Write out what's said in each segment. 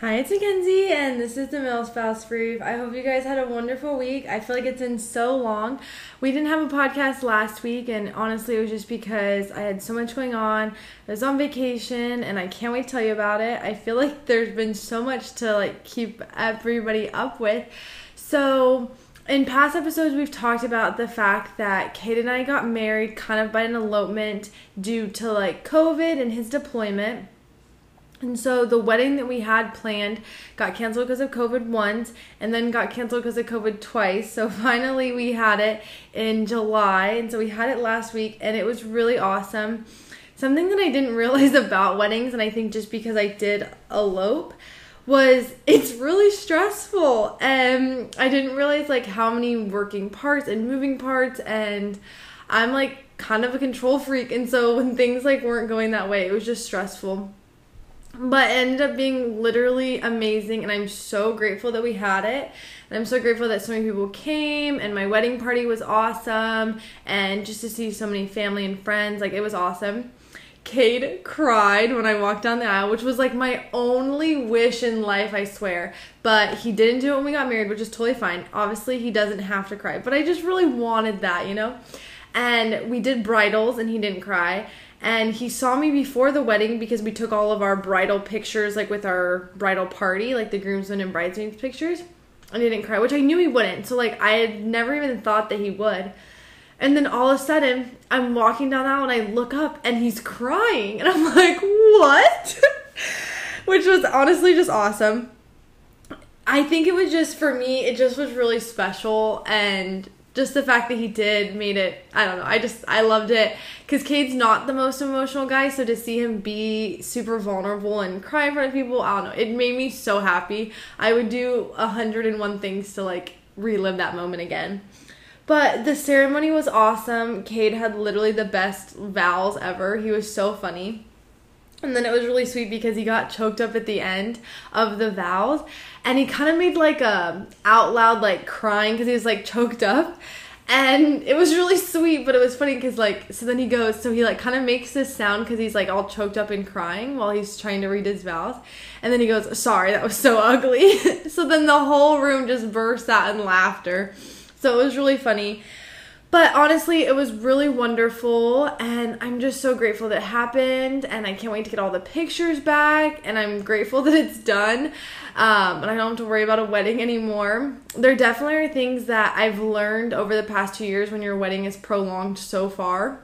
Hi, it's Mackenzie, and this is the Milspouse Brief. I hope you guys had a wonderful week. I feel like it's been so long. We didn't have a podcast last week, and honestly, it was just because I had so much going on. I was on vacation, and I can't wait to tell you about it. I feel like there's been so much to keep everybody up with. So, in past episodes, we've talked about the fact that Kate and I got married kind of by an elopement due to COVID and his deployment. And so the wedding that we had planned got canceled because of COVID once and then got canceled because of COVID twice. So finally we had it in July. And so we had it last week and it was really awesome. Something that I didn't realize about weddings, and I think just because I did elope, was it's really stressful. And I didn't realize how many working parts and moving parts, and I'm kind of a control freak. And so when things weren't going that way, it was just stressful. But it ended up being literally amazing, and I'm so grateful that we had it. And I'm so grateful that so many people came, and my wedding party was awesome, and just to see so many family and friends, it was awesome. Cade cried when I walked down the aisle, which was my only wish in life, I swear. But he didn't do it when we got married, which is totally fine. Obviously, he doesn't have to cry, but I just really wanted that, And we did bridals, and he didn't cry. And he saw me before the wedding because we took all of our bridal pictures, with our bridal party, the groomsmen and bridesmaids pictures. And he didn't cry, which I knew he wouldn't. So, I had never even thought that he would. And then all of a sudden, I'm walking down the aisle and I look up and he's crying. And I'm like, what? Which was honestly just awesome. I think it was just, for me, it just was really special. And just the fact that he did made it, I don't know, I loved it. Because Cade's not the most emotional guy, so to see him be super vulnerable and cry in front of people, I don't know, it made me so happy. I would do 101 things to, relive that moment again. But the ceremony was awesome. Cade had literally the best vows ever. He was so funny. And then it was really sweet because he got choked up at the end of the vows. And he kind of made a out loud crying because he was choked up. And it was really sweet, but it was funny because so then he goes, so he kind of makes this sound because he's all choked up and crying while he's trying to read his vows. And then he goes, sorry, that was so ugly. So then the whole room just burst out in laughter. So it was really funny. But honestly, it was really wonderful, and I'm just so grateful that it happened, and I can't wait to get all the pictures back, and I'm grateful that it's done, and I don't have to worry about a wedding anymore. There definitely are things that I've learned over the past 2 years when your wedding is prolonged so far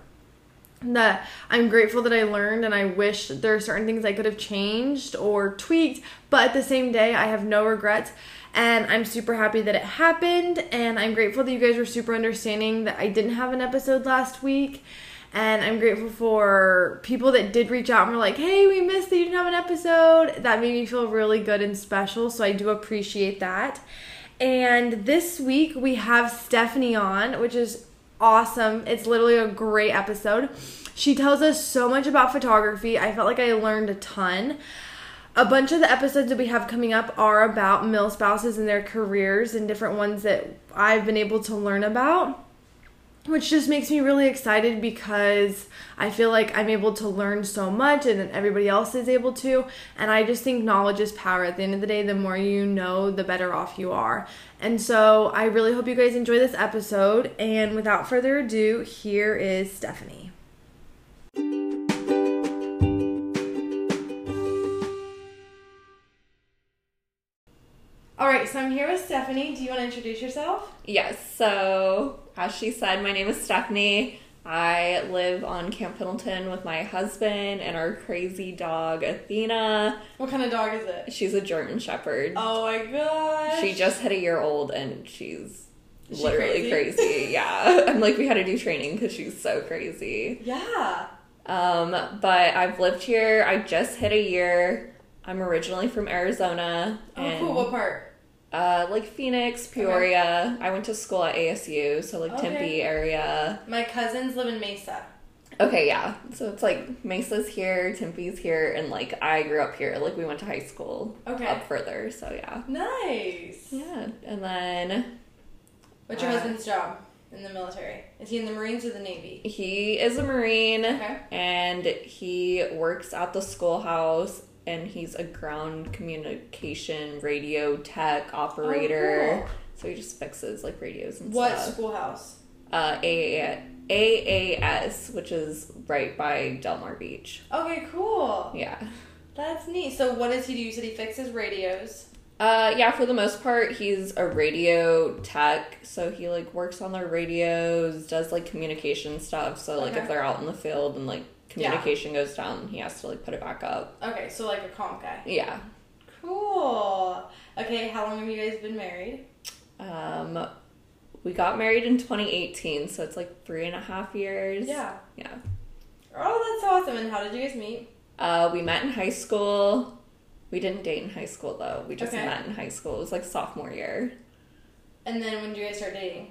that I'm grateful that I learned, and I wish there are certain things I could have changed or tweaked, but at the same day, I have no regrets. And I'm super happy that it happened, and I'm grateful that you guys were super understanding that I didn't have an episode last week. And I'm grateful for people that did reach out and were like, hey, we missed that you didn't have an episode. That made me feel really good and special, so I do appreciate that. And this week we have Stephanie on, which is awesome. It's literally a great episode. She tells us so much about photography. I felt like I learned a ton. A bunch of the episodes that we have coming up are about milspouses and their careers and different ones that I've been able to learn about, which just makes me really excited because I feel like I'm able to learn so much and then everybody else is able to. And I just think knowledge is power. At the end of the day, the more you know, the better off you are. And so I really hope you guys enjoy this episode. And without further ado, here is Stephanie. All right, so I'm here with Stephanie. Do you want to introduce yourself? Yes, so as she said, my name is Stephanie. I live on Camp Pendleton with my husband and our crazy dog, Athena. What kind of dog is it? She's a German Shepherd. Oh my gosh. She just hit a year old and she's literally crazy. Yeah. I'm we had to do training because she's so crazy. Yeah. But I've lived here. I just hit a year. I'm originally from Arizona. Oh, cool. What part? Phoenix, Peoria. Okay. I went to school at ASU, so Tempe area. My cousins live in Mesa. Okay, yeah. So it's Mesa's here, Tempe's here, and I grew up here. We went to high school up further, so yeah. Nice. Yeah, and then... What's your husband's job in the military? Is he in the Marines or the Navy? He is a Marine, okay. And he works at the schoolhouse and he's a ground communication radio tech operator. Oh, cool. So he just fixes like radios and What stuff. schoolhouse? AAS, which is right by Del Mar Beach. Okay, cool. Yeah. That's neat. So what does he do? You said he fixes radios. Yeah, for the most part, he's a radio tech, so he, like, works on their radios, does, like, communication stuff, so, like, Okay. if they're out in the field and, like, communication goes down, he has to, like, put it back up. Okay, so like a comm guy. Yeah. Cool. Okay, how long have you guys been married? We got married in 2018, so it's, like, 3.5 years. Yeah. Yeah. Oh, that's awesome. And how did you guys meet? We met in high school. We didn't date in high school, though. We just Okay. met in high school. It was, like, sophomore year. And then when did you guys start dating?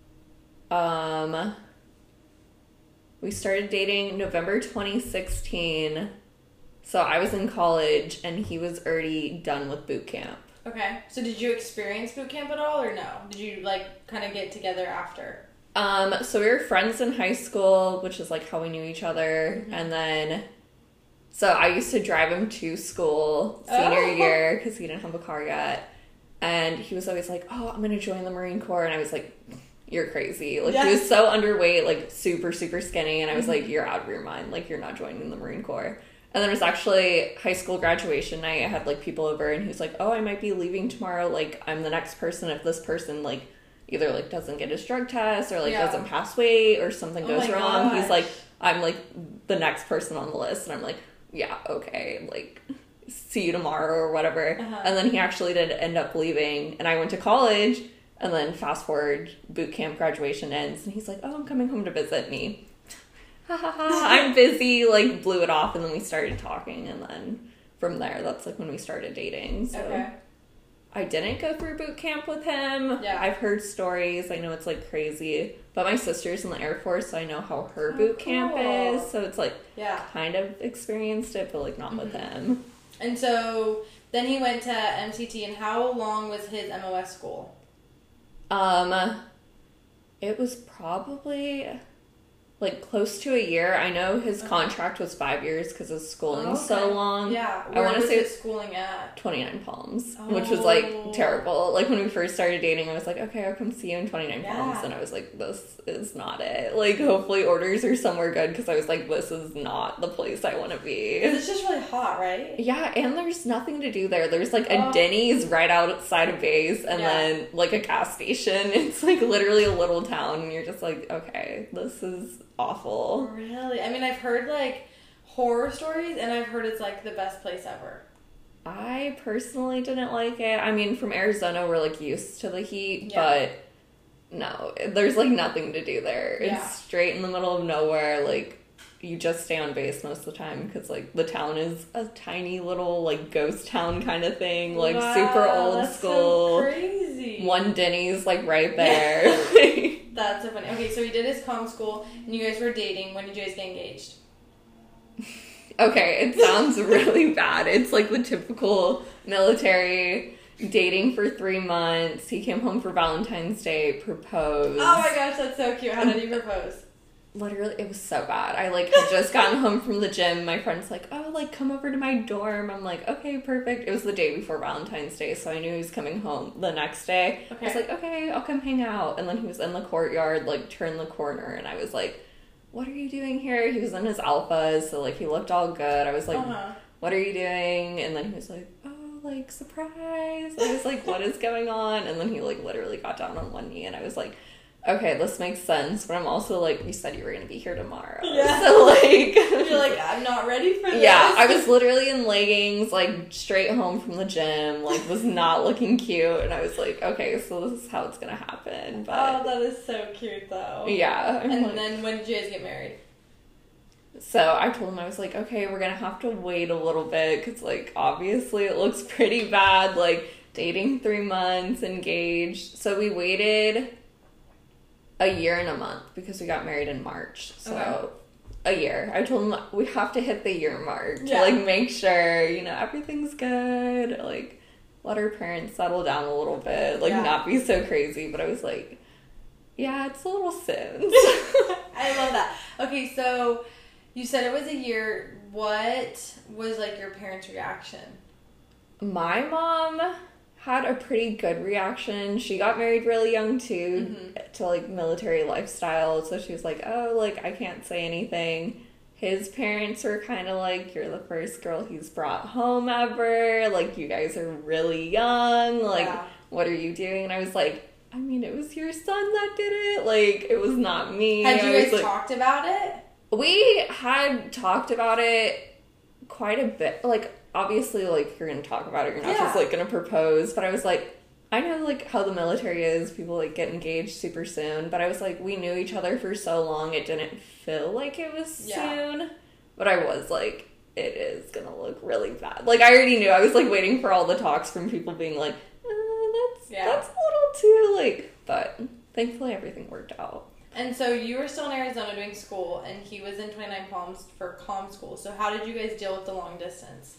We started dating November 2016. So I was in college, and he was already done with boot camp. Okay. So did you experience boot camp at all or no? Did you like kind of get together after? So we were friends in high school, which is, like, how we knew each other. Mm-hmm. And then... So I used to drive him to school senior year because he didn't have a car yet. And he was always like, oh, I'm going to join the Marine Corps. And I was like, you're crazy. Like, he was so underweight, like, super, super skinny. And I was like, you're out of your mind. Like, you're not joining the Marine Corps. And then it was actually high school graduation night. I had, like, people over. And he was like, oh, I might be leaving tomorrow. Like, I'm the next person if this person, like, either, like, doesn't get his drug test or, like, doesn't pass weight or something goes wrong. He's like, I'm, like, the next person on the list. And I'm like... yeah, okay, like, see you tomorrow or whatever. And then he actually did end up leaving, and I went to college, and then fast forward, boot camp graduation ends, and he's like, oh, I'm coming home to visit me. Ha ha ha, I'm busy, like, blew it off, and then we started talking, and then from there, that's, like, when we started dating, so. Okay. I didn't go through boot camp with him. Yeah. I've heard stories. I know it's, like, crazy. But my sister's in the Air Force, so I know how her boot camp is. So it's, like, kind of experienced it, but, like, not with him. And so then he went to MCT, and how long was his MOS school? It was probably... like, close to a year. I know his contract was 5 years because his schooling's so long. Yeah. I want to say his schooling at? 29 Palms, which was, like, terrible. Like, when we first started dating, I was like, okay, I'll come see you in 29 Palms. And I was like, this is not it. Like, hopefully orders are somewhere good because I was like, this is not the place I want to be. It's just really hot, right? Yeah, and there's nothing to do there. There's, like, a Denny's right outside of base and then, like, a gas station. It's, like, literally a little town. And you're just like, okay, this is... awful. Really? I mean, I've heard, like, horror stories, and I've heard it's, like, the best place ever. I personally didn't like it. I mean, from Arizona, we're, like, used to the heat, but no, there's, like, nothing to do there. It's straight in the middle of nowhere. Like, you just stay on base most of the time because, like, the town is a tiny little, like, ghost town kind of thing. Like, super old school. So crazy. One Denny's, like, right there. That's so funny. Okay, so he did his comm school, and you guys were dating. When did you guys get engaged? Okay, it sounds really bad. It's like the typical military dating for 3 months. He came home for Valentine's Day, proposed. Oh my gosh, that's so cute. How did he propose? Literally, it was so bad. I, like, had just gotten home from the gym. My friend's like, oh, like, come over to my dorm. I'm like, okay, perfect. It was the day before Valentine's Day, so I knew he was coming home the next day. Okay. I was like, okay, I'll come hang out. And then he was in the courtyard, like, turned the corner, and I was like, what are you doing here? He was in his alphas, so, like, he looked all good. I was like, what are you doing? And then he was like, oh, like, surprise. I was like, what is going on? And then he, like, literally got down on one knee, and I was like, okay, this makes sense, but I'm also like, you said you were going to be here tomorrow. Yeah. So, like... You're like, I'm not ready for this. Yeah, I was literally in leggings, like, straight home from the gym, like, was not looking cute, and I was like, okay, so this is how it's going to happen, but... Oh, that is so cute, though. Yeah. And like... then when did you guys get married? So I told him, I was like, okay, we're going to have to wait a little bit, because, like, obviously it looks pretty bad, like, dating 3 months, engaged. So we waited... a year and a month because we got married in March. So a year. I told him we have to hit the year mark to like make sure, you know, everything's good. Like let our parents settle down a little bit. Like not be so crazy. But I was like, yeah, it's a little soon. I love that. Okay, so You said it was a year. What was, like, your parents' reaction? My mom had a pretty good reaction. She got married really young, too, to, like, military lifestyle. So she was like, oh, like, I can't say anything. His parents were kind of like, you're the first girl he's brought home ever. Like, you guys are really young. Like, what are you doing? And I was like, I mean, it was your son that did it. Like, it was not me. Had you guys talked about it? We had talked about it quite a bit. Like, obviously, like, you're going to talk about it. You're not just, like, going to propose. But I was like, I know, like, how the military is. People, like, get engaged super soon. But I was like, we knew each other for so long. It didn't feel like it was soon. But I was like, it is going to look really bad. Like, I already knew. I was, like, waiting for all the talks from people being like, that's a little too, like, but thankfully everything worked out. And so you were still in Arizona doing school, and he was in 29 Palms for comm school. So how did you guys deal with the long distance?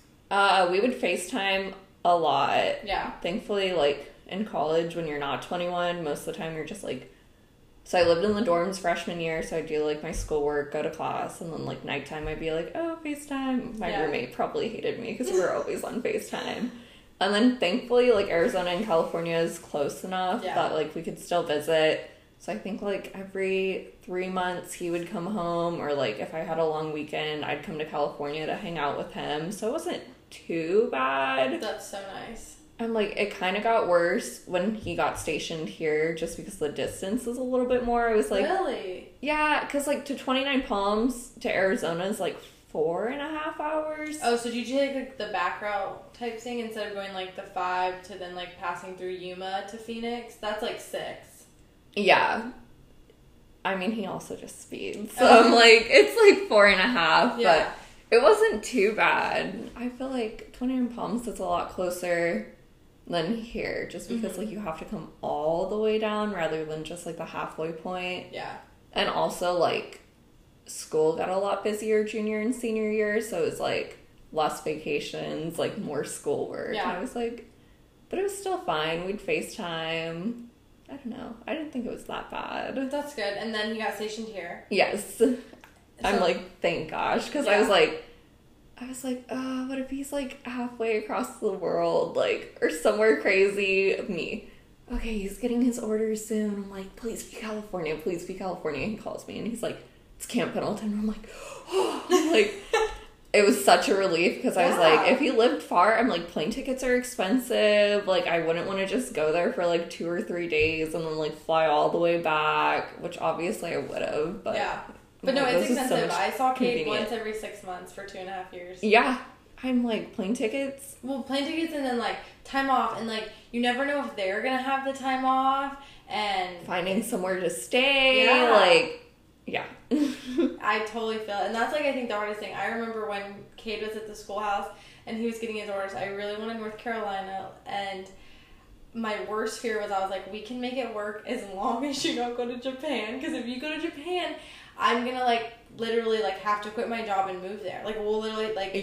We would FaceTime a lot. Yeah. Thankfully, like, in college, when you're not 21, most of the time you're just, like... So I lived in the dorms freshman year, so I'd do, like, my schoolwork, go to class, and then, like, nighttime I'd be like, oh, FaceTime. My roommate probably hated me because we were always on FaceTime. And then, thankfully, like, Arizona and California is close enough that, like, we could still visit. So I think, like, every 3 months he would come home, or, like, if I had a long weekend, I'd come to California to hang out with him. So it wasn't too bad. That's so nice. And, like, it kind of got worse when he got stationed here just because the distance is a little bit more. It was, like... Really? Yeah, because, like, to 29 Palms to Arizona is, like, 4.5 hours. Oh, so did you take, like, the back route type thing instead of going, like, the 5 to then, like, passing through Yuma to Phoenix? That's, like, 6. Yeah. I mean, he also just speeds. So I'm like, it's like 4.5, but it wasn't too bad. I feel like 29 Palms is a lot closer than here, just because, like, you have to come all the way down rather than just, like, the halfway point. Yeah. And also, like, school got a lot busier junior and senior year, so it was, like, less vacations, like, more schoolwork. Yeah. And I was like, but it was still fine. We'd FaceTime. I don't know. I didn't think it was that bad. That's good. And then he got stationed here. Yes. I'm like, thank gosh. Because I was like, oh, what if he's like halfway across the world, like, or somewhere crazy? Me. Okay, he's getting his orders soon. I'm like, please be California. Please be California. He calls me and he's like, it's Camp Pendleton. I'm like, oh, like, it was such a relief because I was like, if he lived far, I'm like, plane tickets are expensive. Like, I wouldn't want to just go there for like 2 or 3 days and then like fly all the way back, which obviously I would have. But yeah, but no, it's expensive. I saw Kate once every 6 months for 2.5 years. Yeah, I'm like, plane tickets. Well, plane tickets and then like time off, and like you never know if they're gonna have the time off, and finding somewhere to stay. Like. Yeah. I totally feel it. And that's, like, I think the hardest thing. I remember when Cade was at the schoolhouse and he was getting his orders, I really wanted North Carolina. And my worst fear was I was like, we can make it work as long as you don't go to Japan. Because if you go to Japan, I'm going to, like, literally, like, have to quit my job and move there. Like, we'll literally, like,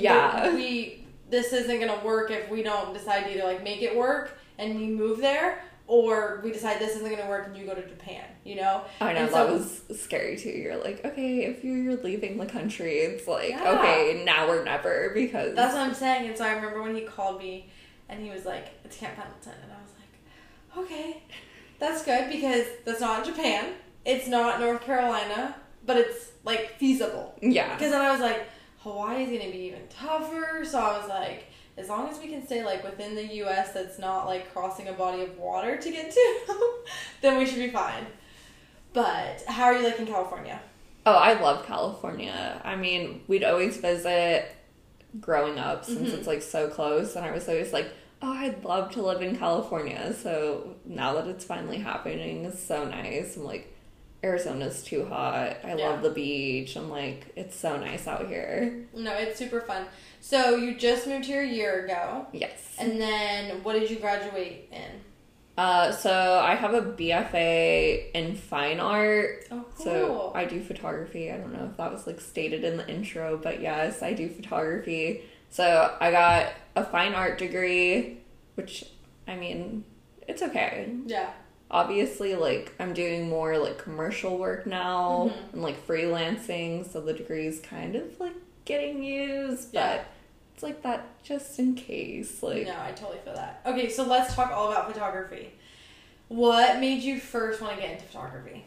this isn't going to work if we don't decide to either, like, make it work and we move there, or we decide this isn't going to work and you go to Japan, you know? I know, that was scary too. You're like, okay, if you're leaving the country, it's like, okay, now or never, because... That's what I'm saying. And so I remember when he called me and he was like, it's Camp Pendleton. And I was like, okay, that's good because that's not Japan. It's not North Carolina, but it's, like, feasible. Yeah. Because then I was like, Hawaii is going to be even tougher. So I was like... As long as we can stay, like, within the U.S. that's not, like, crossing a body of water to get to, then we should be fine. But how are you liking California? Oh, I love California. I mean, we'd always visit growing up since it's, like, so close. And I was always like, oh, I'd love to live in California. So now that it's finally happening, it's so nice. I'm like, Arizona's too hot. I love the beach. I'm like, it's so nice out here. No, it's super fun. So you just moved here a year ago. Yes. And then what did you graduate in? So I have a BFA in fine art. Oh, cool. So I do photography. I don't know if that was like stated in the intro, but yes, I do photography. So I got a fine art degree, which, I mean, it's okay. Yeah. obviously, like, I'm doing more, like, commercial work now and, like, freelancing, so the degree's kind of, like, getting used, but it's like that just in case, like... No, I totally feel that. Okay, so let's talk all about photography. What made you first want to get into photography?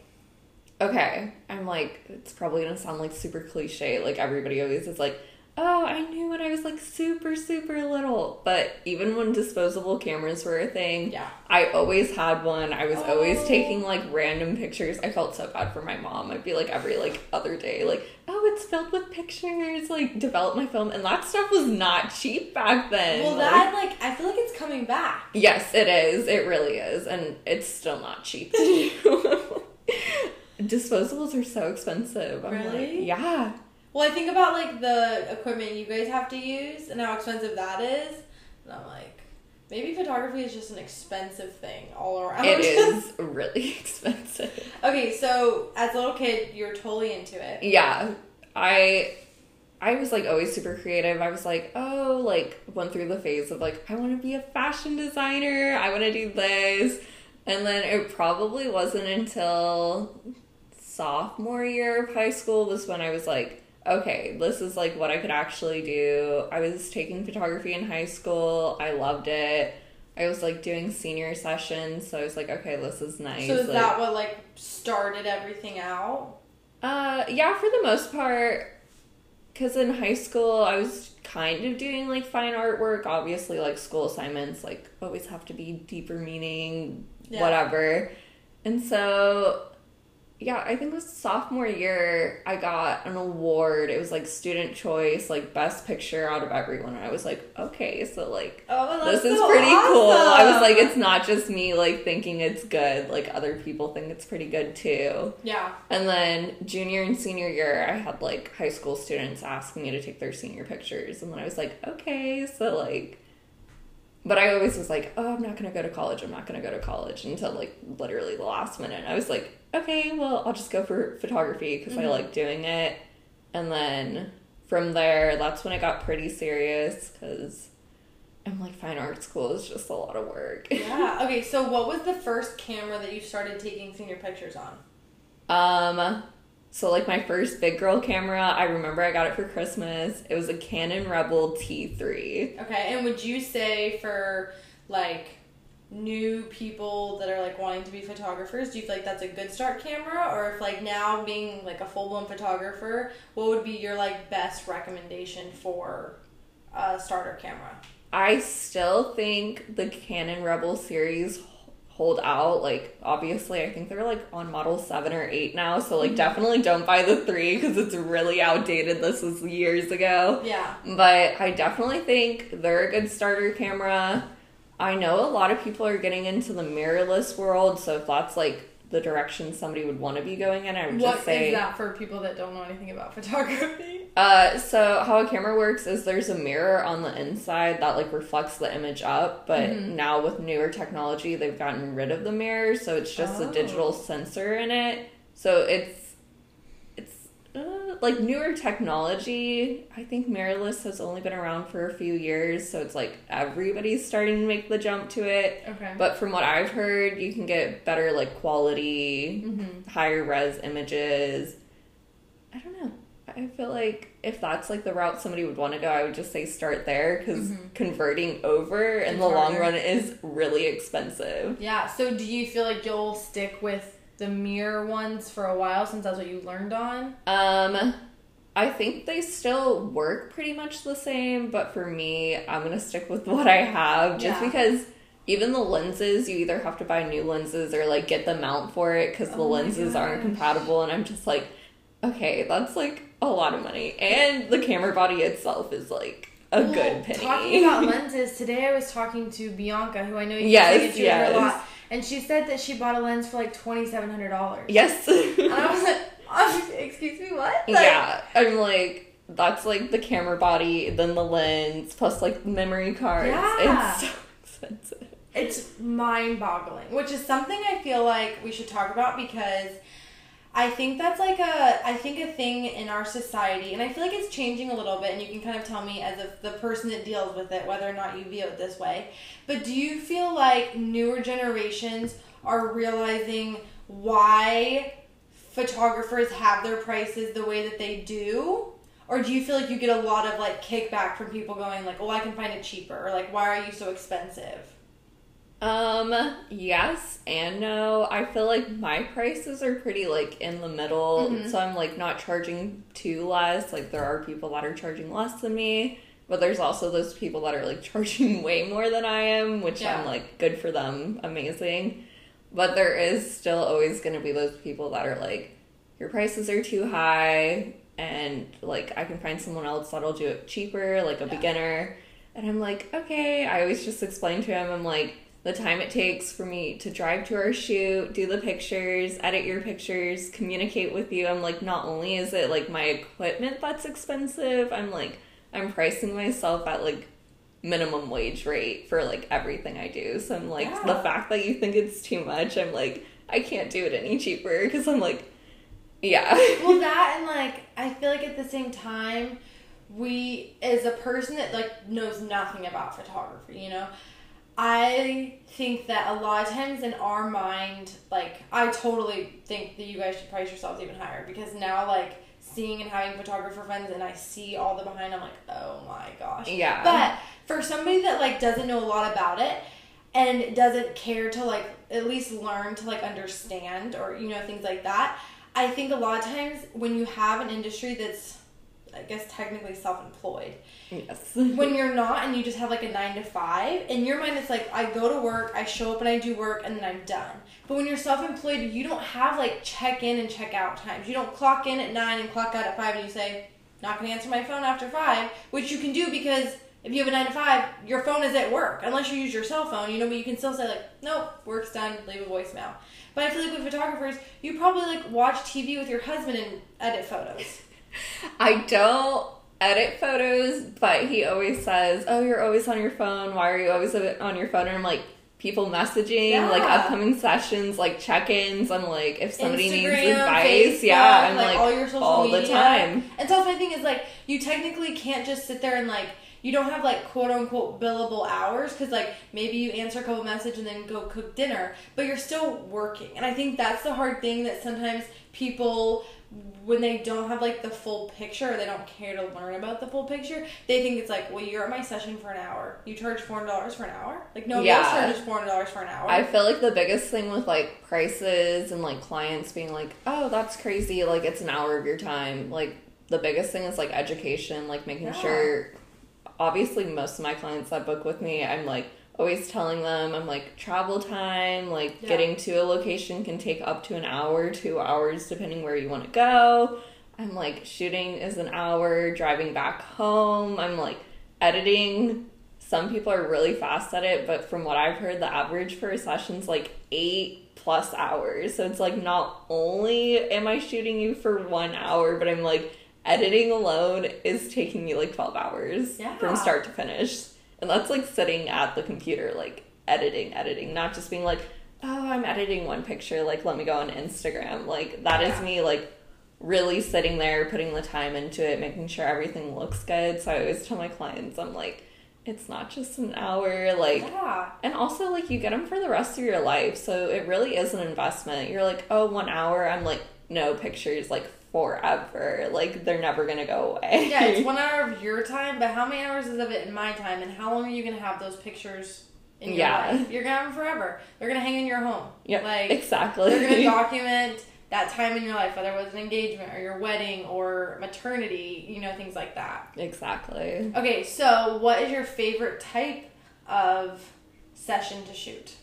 Okay, I'm like, it's probably gonna sound, like, super cliche, like, everybody always is like, oh, I knew when I was, like, super, super little. But even when disposable cameras were a thing, I always had one. I was always taking, like, random pictures. I felt so bad for my mom. I'd be, like, every, like, other day, like, oh, it's filled with pictures, like, develop my film. And that stuff was not cheap back then. Well, that, like, I feel like it's coming back. Yes, it is. It really is. And it's still not cheap to do. Disposables are so expensive. I'm really? Like, yeah. Well, I think about, like, the equipment you guys have to use and how expensive that is. And I'm like, maybe photography is just an expensive thing all around. It is really expensive. Okay, so as a little kid, you were totally into it. Yeah. I was, like, always super creative. I was like, oh, like, went through the phase of, like, I want to be a fashion designer. I want to do this. And then it probably wasn't until sophomore year of high school was when I was like, okay, this is, like, what I could actually do. I was taking photography in high school. I loved it. I was, like, doing senior sessions, so I was like, okay, this is nice. So is like, that what, like, started everything out? Yeah, for the most part. Because in high school, I was kind of doing, like, fine artwork. Obviously, like, school assignments, like, always have to be deeper meaning, whatever. And so... yeah, I think it was sophomore year, I got an award. It was, like, student choice, like, best picture out of everyone. And I was like, okay, so, like, this is pretty cool. I was like, it's not just me, like, thinking it's good. Like, other people think it's pretty good, too. Yeah. And then junior and senior year, I had, like, high school students asking me to take their senior pictures. And then I was like, okay, so, like... But I always was like, oh, I'm not going to go to college. I'm not going to go to college until, like, literally the last minute. I was like, okay, well, I'll just go for photography because I like doing it. And then from there, that's when I got pretty serious because I'm like, fine art school is just a lot of work. Yeah. Okay, so what was the first camera that you started taking senior pictures on? So, like, my first big girl camera, I remember I got it for Christmas. It was a Canon Rebel T3. Okay, and would you say for, like, new people that are, like, wanting to be photographers, do you feel like that's a good start camera? Or if, like, now being, like, a full-blown photographer, what would be your, like, best recommendation for a starter camera? I still think the Canon Rebel series hold out. Like, obviously, I think they're, like, on model 7 or 8 now, so, like, definitely don't buy the 3 because it's really outdated. This was years ago. Yeah. But I definitely think they're a good starter camera. I know a lot of people are getting into the mirrorless world, so if that's, like, the direction somebody would want to be going in, I would just say... What is that for people that don't know anything about photography? So how a camera works is there's a mirror on the inside that, like, reflects the image up, but now with newer technology, they've gotten rid of the mirror, so it's just a digital sensor in it. So it's like, newer technology. I think mirrorless has only been around for a few years, so it's like everybody's starting to make the jump to it. Okay. But from what I've heard, you can get better, like, quality, higher res images. I don't know. I feel like if that's, like, the route somebody would want to go, I would just say start there, because converting over in the long run is really expensive. Yeah, so do you feel like you'll stick with the mirror ones for a while since that's what you learned on? I think they still work pretty much the same, but for me, I'm going to stick with what I have just because even the lenses, you either have to buy new lenses or, like, get the mount for it because the lenses aren't compatible, and I'm just like, okay, that's, like, a lot of money. And the camera body itself is, like, a good penny. Talking about lenses, today I was talking to Bianca, who I know you get her a lot, and she said that she bought a lens for, like, $2,700. Yes. And I was like, excuse me, what? Like, yeah, I'm like, that's, like, the camera body, then the lens, plus, like, memory cards. Yeah. It's so expensive. It's mind-boggling, which is something I feel like we should talk about because I think that's, like, a thing in our society, and I feel like it's changing a little bit, and you can kind of tell me as the person that deals with it, whether or not you view it this way. But do you feel like newer generations are realizing why photographers have their prices the way that they do? Or do you feel like you get a lot of like kickback from people going like, oh, I can find it cheaper, or like, why are you so expensive? Yes and no. I feel like my prices are pretty like in the middle, so I'm like not charging too less. Like there are people that are charging less than me, but there's also those people that are like charging way more than I am, which I'm like, good for them, amazing. But there is still always going to be those people that are like, your prices are too high, and like I can find someone else that'll do it cheaper, like a beginner. And I'm like, okay. I always just explain to him, I'm like, the time it takes for me to drive to our shoot, do the pictures, edit your pictures, communicate with you. I'm like, not only is it like my equipment that's expensive, I'm like, I'm pricing myself at like minimum wage rate for like everything I do. So I'm like, the fact that you think it's too much, I'm like, I can't do it any cheaper, because I'm like, Well, that, and like, I feel like at the same time, we, as a person that like knows nothing about photography, you know, I think that a lot of times in our mind, like, I totally think that you guys should price yourselves even higher, because now, like, seeing and having photographer friends and I see all the behind, I'm like, oh my gosh. Yeah. But for somebody that, like, doesn't know a lot about it and doesn't care to, like, at least learn to, like, understand or, you know, things like that, I think a lot of times when you have an industry that's, I guess, technically self-employed. Yes. When you're not, and you just have like a 9 to 5, in your mind it's like, I go to work, I show up and I do work, and then I'm done. But when you're self-employed, you don't have like check in and check out times. You don't clock in at 9 and clock out at 5 and you say, not going to answer my phone after 5, which you can do, because if you have a 9 to 5, your phone is at work, unless you use your cell phone, you know, but you can still say like, nope, work's done, leave a voicemail. But I feel like with photographers, you probably like watch TV with your husband and edit photos. I don't edit photos, but he always says, oh, you're always on your phone. Why are you always on your phone? And I'm like, people messaging, like upcoming sessions, like check-ins. I'm like, if somebody needs advice, Facebook, I'm like all your social all media. The time. And so my thing is like, you technically can't just sit there and like, you don't have like quote unquote billable hours, because like maybe you answer a couple messages and then go cook dinner, but you're still working. And I think that's the hard thing, that sometimes people, when they don't have like the full picture, or they don't care to learn about the full picture, they think it's like, well, you're at my session for an hour, you charge $400 for an hour. Like, no, most charges $400 for an hour. I feel like the biggest thing with like prices and like clients being like, oh, that's crazy, like it's an hour of your time, like the biggest thing is like education, like making sure, obviously most of my clients that book with me, I'm like always telling them, I'm like, travel time, like getting to a location can take up to an hour, 2 hours, depending where you want to go. I'm like, shooting is an hour, driving back home. I'm like, editing, some people are really fast at it, but from what I've heard, the average for a session's like 8+ hours. So it's like, not only am I shooting you for 1 hour, but I'm like, editing alone is taking me like 12 hours from start to finish. And that's like sitting at the computer, like editing, not just being like, oh, I'm editing one picture, like let me go on Instagram. Like that is me like really sitting there, putting the time into it, making sure everything looks good. So I always tell my clients, I'm like, it's not just an hour, like, and also like you get them for the rest of your life. So it really is an investment. You're like, oh, 1 hour. I'm like, no, pictures like forever, like they're never gonna go away. Yeah, it's 1 hour of your time, but how many hours is of it in my time, and how long are you gonna have those pictures in your life? You're gonna have them forever. They're gonna hang in your home. Yeah, like, exactly. They're gonna document that time in your life, whether it was an engagement or your wedding or maternity, you know, things like that. Exactly. Okay, so what is your favorite type of session to shoot?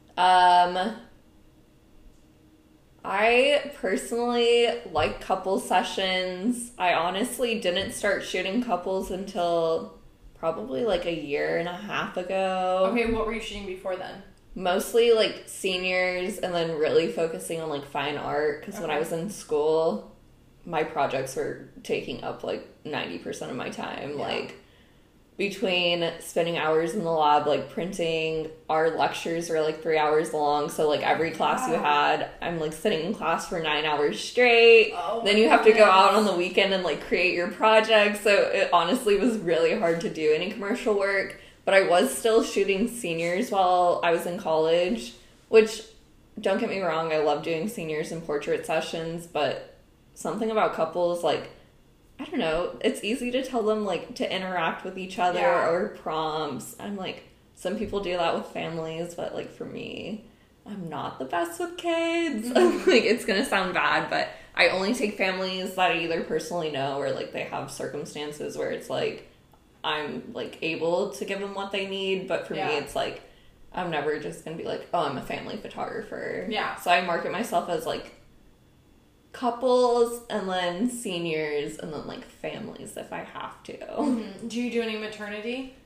I personally like couple sessions. I honestly didn't start shooting couples until probably like a year and a half ago. Okay, what were you shooting before then? Mostly like seniors, and then really focusing on like fine art, because when I was in school, my projects were taking up like 90% of my time. Like between spending hours in the lab, like printing, our lectures were like 3 hours long. So like every class you had, I'm like sitting in class for 9 hours straight. Then you have to go out on the weekend and like create your project. So it honestly was really hard to do any commercial work. But I was still shooting seniors while I was in college, which don't get me wrong, I love doing seniors and portrait sessions, but something about couples, like, I don't know, it's easy to tell them, like, to interact with each other or prompts. I'm like, some people do that with families, but, like, for me, I'm not the best with kids. Like, it's gonna sound bad, but I only take families that I either personally know or, like, they have circumstances where it's, like, I'm, like, able to give them what they need, but for me, it's, like, I'm never just gonna be like, oh, I'm a family photographer. Yeah. So I market myself as, like, couples, and then seniors, and then, like, families if I have to. Mm-hmm. Do you do any maternity?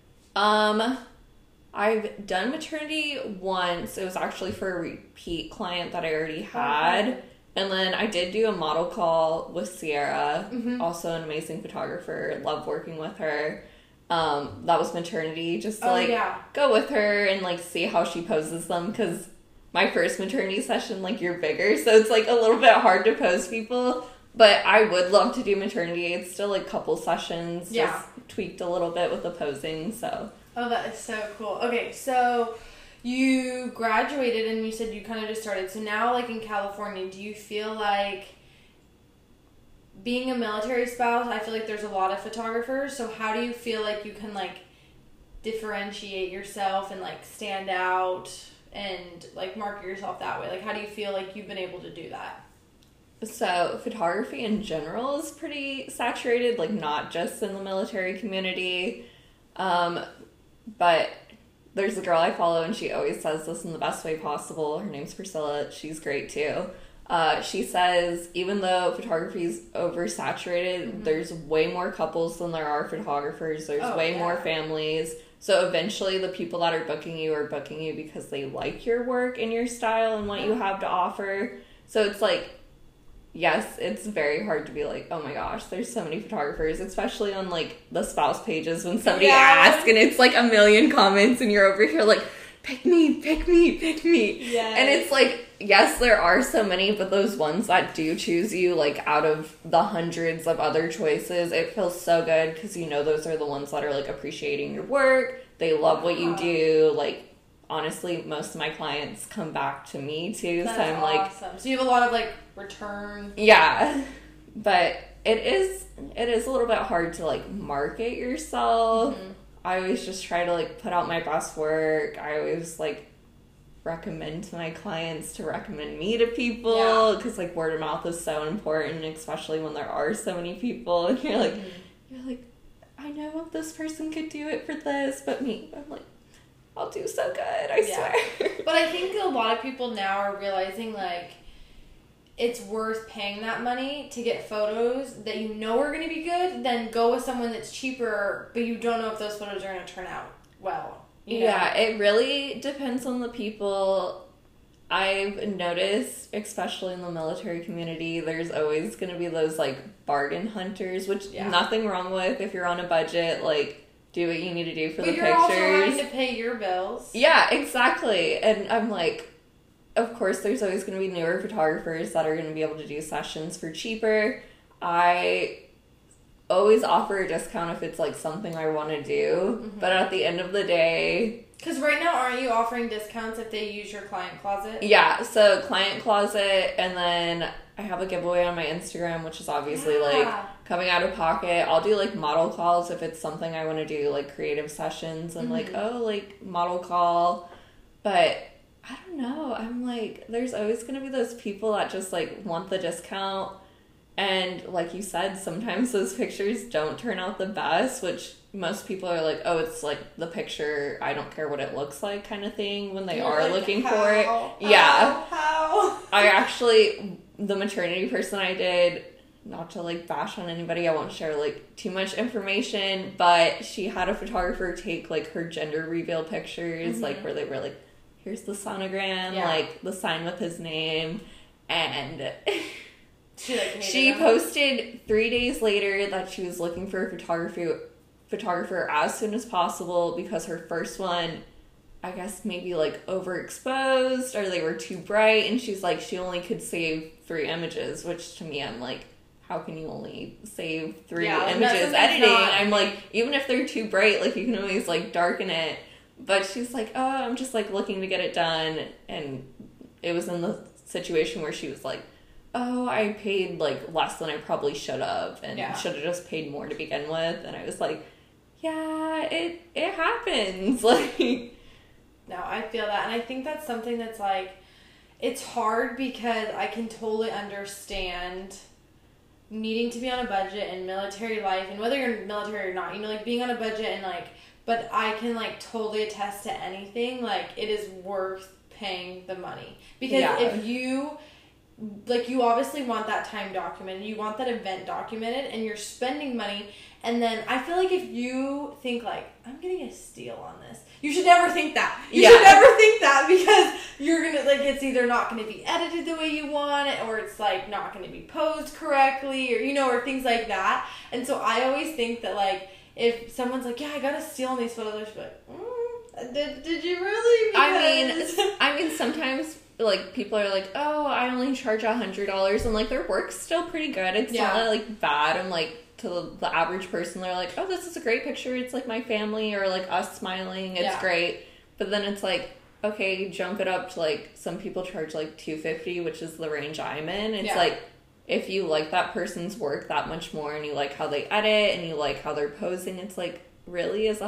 I've done maternity once. It was actually for a repeat client that I already had. Okay. And then I did do a model call with Sierra, also an amazing photographer. Love working with her. That was maternity, just to, go with her and, like, see how she poses them, because my first maternity session, like, you're bigger, so it's, like, a little bit hard to pose people. But I would love to do maternity. It's still, like, couple sessions, just tweaked a little bit with the posing, so... Oh, that is so cool. Okay, so you graduated and you said you kind of just started. So now, like, in California, do you feel like being a military spouse, I feel like there's a lot of photographers. So how do you feel like you can, like, differentiate yourself and, like, stand out and, like, market yourself that way? Like, how do you feel like you've been able to do that? So photography in general is pretty saturated, like, not just in the military community. But there's a girl I follow, and she always says this in the best way possible. Her name's Priscilla. She's great, too. She says, even though photography is oversaturated, there's way more couples than there are photographers. There's way more families. So eventually the people that are booking you because they like your work and your style and what you have to offer. So it's like, yes, it's very hard to be like, oh my gosh, there's so many photographers, especially on, like, the spouse pages when somebody asks and it's, like, a million comments and you're over here like, pick me, pick me, pick me. Yes. And it's like, yes, there are so many, but those ones that do choose you, like, out of the hundreds of other choices, it feels so good because you know those are the ones that are, like, appreciating your work. They love what you do. Like, honestly, most of my clients come back to me, too. That's so I'm awesome. like... So you have a lot of, like, return... Yeah. But it is a little bit hard to, like, market yourself. I always just try to, like, put out my best work. I always, like, recommend to my clients to recommend me to people. Because, like, word of mouth is so important, especially when there are so many people. And you're like, I know this person could do it for this, but me, I'm like, I'll do so good, I swear. But I think a lot of people now are realizing, like, it's worth paying that money to get photos that you know are going to be good, then go with someone that's cheaper, but you don't know if those photos are going to turn out well. You know? Yeah, it really depends on the people. I've noticed, especially in the military community, there's always going to be those, like, bargain hunters, which nothing wrong with if you're on a budget, like... Do what you need to do for the pictures. But you're also having to pay your bills. Yeah, exactly. And I'm like, of course, there's always going to be newer photographers that are going to be able to do sessions for cheaper. I always offer a discount if it's, like, something I want to do. But at the end of the day... Because right now, aren't you offering discounts if they use your client closet? Yeah, so client closet, and then I have a giveaway on my Instagram, which is obviously, like, coming out of pocket. I'll do, like, model calls if it's something I want to do, like, creative sessions. And, like, like, model call. But, I don't know. I'm, like, there's always going to be those people that just, like, want the discount. And, like you said, sometimes those pictures don't turn out the best, which... Most people are like, oh, it's, like, the picture, I don't care what it looks like kind of thing when they are, like, looking for it. How? I actually, the maternity person I did, not to, like, bash on anybody, I won't share, like, too much information, but she had a photographer take, like, her gender reveal pictures, like, where they were like, here's the sonogram, like, the sign with his name, and... She posted 3 days later that she was looking for a photographer as soon as possible because her first one, I guess maybe, like, overexposed or they were too bright, and she's like, she only could save 3 images, which to me, I'm like, how can you only save 3 images editing? I'm like, even if they're too bright, like, you can always, like, darken it. But she's like, oh, I'm just, like, looking to get it done, and it was in the situation where she was like, oh, I paid, like, less than I probably should have, and should have just paid more to begin with. And I was like, yeah, it happens. Like, no, I feel that. And I think that's something that's, like, it's hard because I can totally understand needing to be on a budget and military life, and whether you're military or not, you know, like, being on a budget and, like, but I can, like, totally attest to anything. Like, it is worth paying the money. Because if you, like, you obviously want that time documented, you want that event documented, and you're spending money, and then I feel like if you think, like, I'm getting a steal on this, you should never think that. You should never think that, because you're going to, like, it's either not going to be edited the way you want it, or it's, like, not going to be posed correctly, or, you know, or things like that. And so I always think that, like, if someone's like, yeah, I got a steal on these photos, I should be like, did you really? I mean, sometimes, like, people are like, oh, I only charge $100, and, like, their work's still pretty good. It's not, like, bad, and, like, to the average person, they're like, oh, this is a great picture, it's, like, my family, or, like, us smiling, it's great. But then it's like, okay, jump it up to, like, some people charge, like, $250, which is the range I'm in. It's like, if you like that person's work that much more, and you like how they edit, and you like how they're posing, it's like, really, is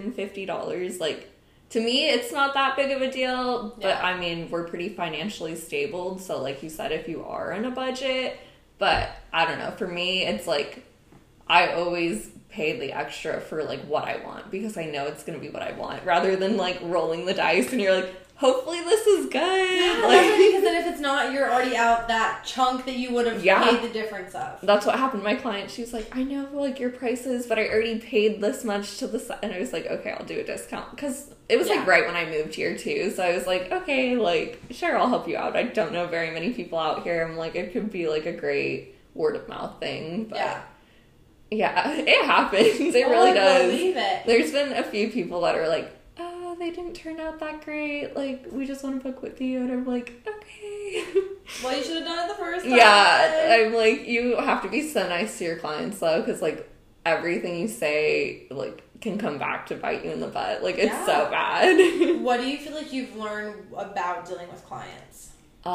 $150, like, to me, it's not that big of a deal, but, I mean, we're pretty financially stable, so, like you said, if you are on a budget, but, I don't know, for me, it's like, I always pay the extra for, like, what I want, because I know it's gonna be what I want, rather than, like, rolling the dice, and you're like, hopefully this is good. Yeah, like, because then if it's not, you're already out that chunk that you would have paid the difference of. That's what happened to my client. She was like, I know, like, your prices, but I already paid this much to the... And I was like, okay, I'll do a discount. Because it was, like, right when I moved here, too. So I was like, okay, like, sure, I'll help you out. I don't know very many people out here. I'm like, it could be, like, a great word-of-mouth thing. But yeah, it happens. It really does. I believe it. There's been a few people that are like, they didn't turn out that great, like, we just want to book with you, and I'm like, okay. Well, you should have done it the first time. Yeah, I'm like, you have to be so nice to your clients, though, because, like, everything you say, like, can come back to bite you in the butt. Like, it's so bad. What do you feel like you've learned about dealing with clients?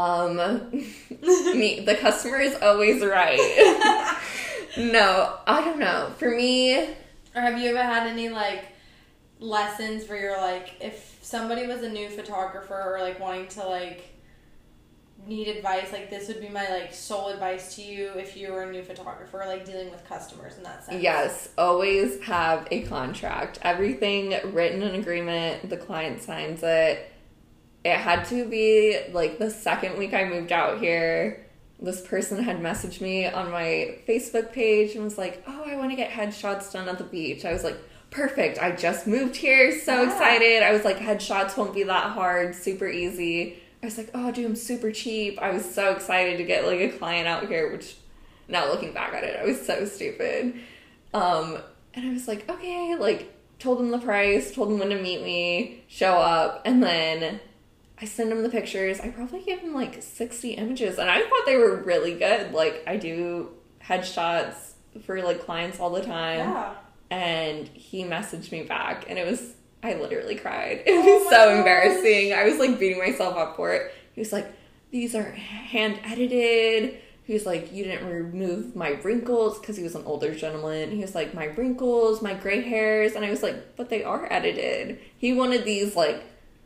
The customer is always right. No, I don't know. For me... Or have you ever had any, like, lessons where you're like, if somebody was a new photographer or, like, wanting to, like, need advice, like, this would be my, like, sole advice to you if you were a new photographer, like, dealing with customers in that sense? Yes, always have a contract. Everything written in agreement, the client signs it. It had to be, like, the second week I moved out here, this person had messaged me on my Facebook page and was like, oh, I want to get headshots done at the beach. I was like, perfect. I just moved here. So excited. I was like, headshots won't be that hard. Super easy. I was like, oh, dude, I'm super cheap. I was so excited to get, like, a client out here, which now looking back at it, I was so stupid. And I was like, okay, like, told him the price, told him when to meet me, show up. And then I send him the pictures. I probably gave him, like, 60 images. And I thought they were really good. Like, I do headshots for, like, clients all the time. Yeah. And he messaged me back, and I literally cried. It was so embarrassing. I was, like, beating myself up for it. He was like, these are hand-edited. He was like, you didn't remove my wrinkles, because he was an older gentleman. He was like, my wrinkles, my gray hairs. And I was like, but they are edited. He wanted these, like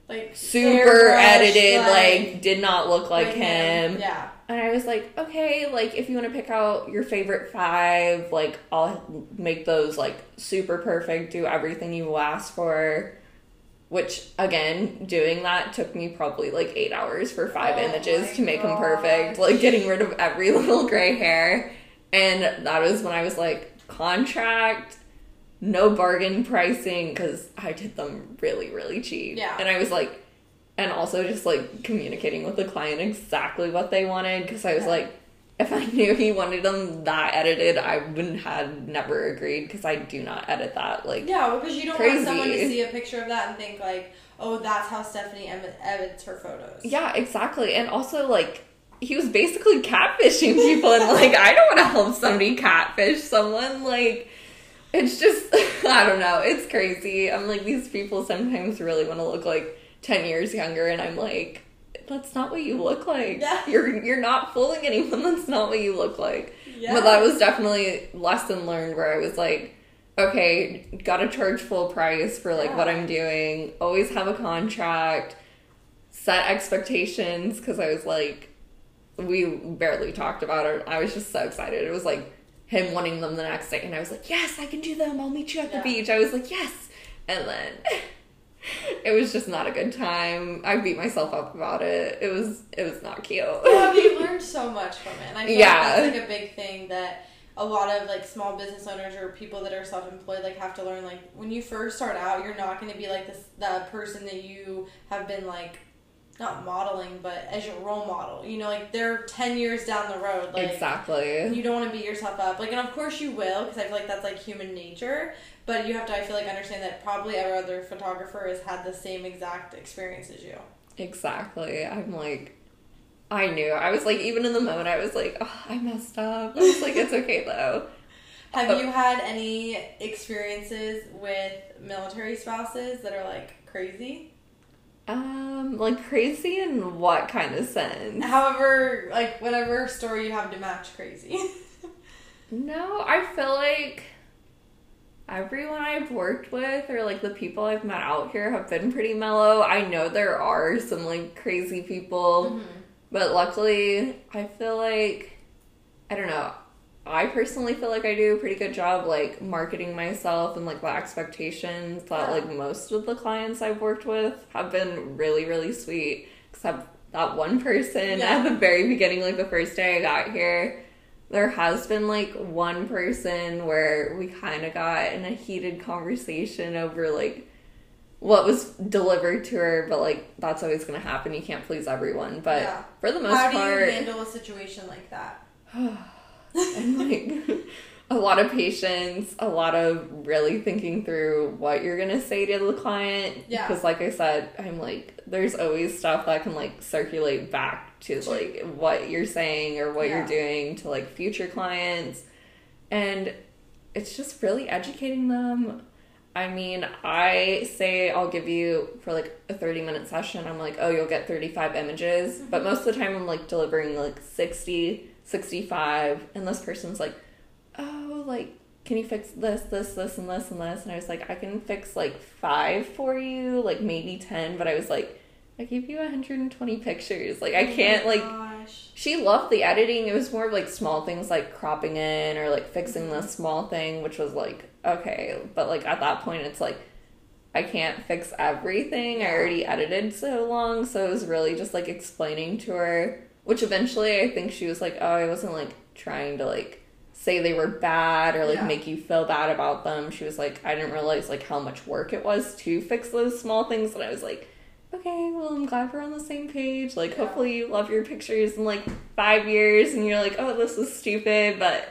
super edited, like, did not look like him. Yeah. And I was like, okay, like, if you want to pick out your favorite 5, like, I'll make those, like, super perfect, do everything you asked for. Which, again, doing that took me probably, like, 8 hours for 5 images to make them perfect. Like, getting rid of every little gray hair. And that was when I was like, contract, no bargain pricing, because I did them really, really cheap. Yeah. And I was like... And also just, like, communicating with the client exactly what they wanted. Because I was like, if I knew he wanted them that edited, I wouldn't have never agreed. Because I do not edit that, like, yeah, because you don't want someone to see a picture of that and think, like, oh, that's how Stephanie edits her photos. Yeah, exactly. And also, like, he was basically catfishing people. And, like, I don't want to help somebody catfish someone. Like, it's just, I don't know. It's crazy. I'm like, these people sometimes really want to look like 10 years younger, and I'm like, that's not what you look like. Yeah. You're not fooling anyone. That's not what you look like. Yeah. But that was definitely lesson learned where I was like, okay, gotta charge full price for like what I'm doing. Always have a contract. Set expectations, because I was like, we barely talked about it. I was just so excited. It was like him wanting them the next day, and I was like, yes, I can do them. I'll meet you at the beach. I was like, yes. And then it was just not a good time. I beat myself up about it. It was not cute. Well, you've learned so much from it. And I feel like that's like a big thing that a lot of like small business owners or people that are self-employed like have to learn. Like when you first start out, you're not going to be like the person that you have been like not modeling, but as your role model. You know, like they're 10 years down the road. Like, exactly. You don't want to beat yourself up. Like, and of course you will, because I feel like that's like human nature. But you have to, I feel like, understand that probably every other photographer has had the same exact experience as you. Exactly. I'm like, I knew. I was like, even in the moment, I was like, oh, I messed up. I was like, it's okay though. Have you had any experiences with military spouses that are like crazy? Like crazy in what kind of sense? However, like whatever story you have to match crazy. No, I feel like everyone I've worked with or like the people I've met out here have been pretty mellow. I know there are some like crazy people, but luckily I feel like, I don't know, I personally feel like I do a pretty good job like marketing myself and like the expectations that like most of the clients I've worked with have been really, really sweet, except that one person at the very beginning, like the first day I got here. There has been like one person where we kind of got in a heated conversation over like what was delivered to her, but like that's always going to happen. You can't please everyone, but for the most part, how do you handle a situation like that? And like a lot of patience, a lot of really thinking through what you're gonna say to the client. Yeah. Because like I said, I'm like, there's always stuff that can like circulate back to like what you're saying or what you're doing to like future clients. And it's just really educating them. I mean, I say I'll give you for like a 30-minute session, I'm like, oh, you'll get 35 images. But most of the time I'm like delivering like 60, 65, and this person's like, oh, like, can you fix this, and this, and this? And I was like, I can fix like 5 for you, like maybe 10, but I was like, I gave you 120 pictures. Like, I can't, like, she loved the editing. It was more of like small things like cropping in or like fixing the small thing, which was like, okay. But like at that point, it's like, I can't fix everything. I already edited so long. So it was really just like explaining to her, which eventually I think she was like, oh, I wasn't like trying to like say they were bad or like make you feel bad about them. She was like, I didn't realize like how much work it was to fix those small things. And I was like, okay, well, I'm glad we're on the same page. Like, hopefully you love your pictures in like 5 years and you're like, oh, this is stupid. But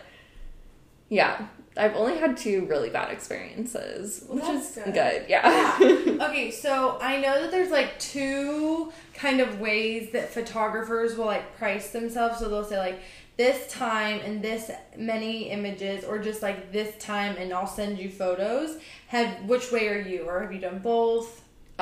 yeah, I've only had 2 really bad experiences, which is good. Yeah. Okay, so I know that there's like 2 kind of ways that photographers will like price themselves. So they'll say like this time and this many images, or just like this time and I'll send you photos. Which way are you, or have you done both?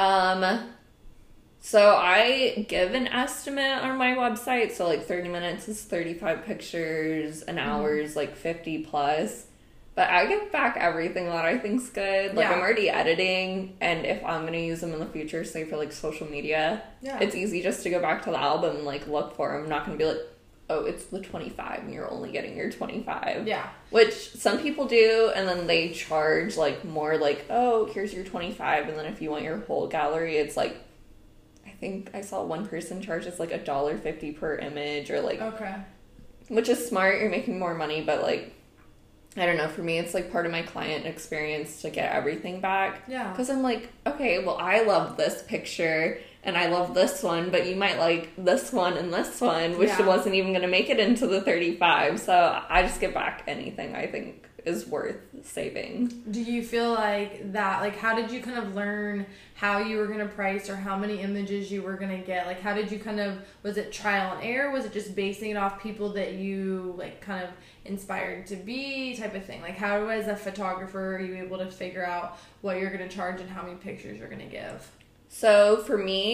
So I give an estimate on my website. So like 30 minutes is 35 pictures, an hour is like 50 plus. But I give back everything that I think's good. Like I'm already editing, and if I'm gonna use them in the future, say for like social media, it's easy just to go back to the album and like look for them. I'm not gonna be like, oh, it's the 25 and you're only getting your 25. Yeah. Which some people do, and then they charge like more like, oh, here's your 25, and then if you want your whole gallery, it's like, I think I saw one person charge us like $1.50 per image, or like, which is smart. You're making more money, but like, I don't know, for me, it's like part of my client experience to get everything back. Yeah. Because I'm like, okay, well, I love this picture and I love this one, but you might like this one and this one, which wasn't even going to make it into the 35. So I just give back anything I think is worth saving. Do you feel like that, like, how did you kind of learn how you were going to price, or how many images you were going to get? Like, how did you kind of, was it trial and error? Was it just basing it off people that you, like, kind of inspired to be type of thing? Like, how, as a photographer, are you able to figure out what you're going to charge and how many pictures you're going to give? So for me,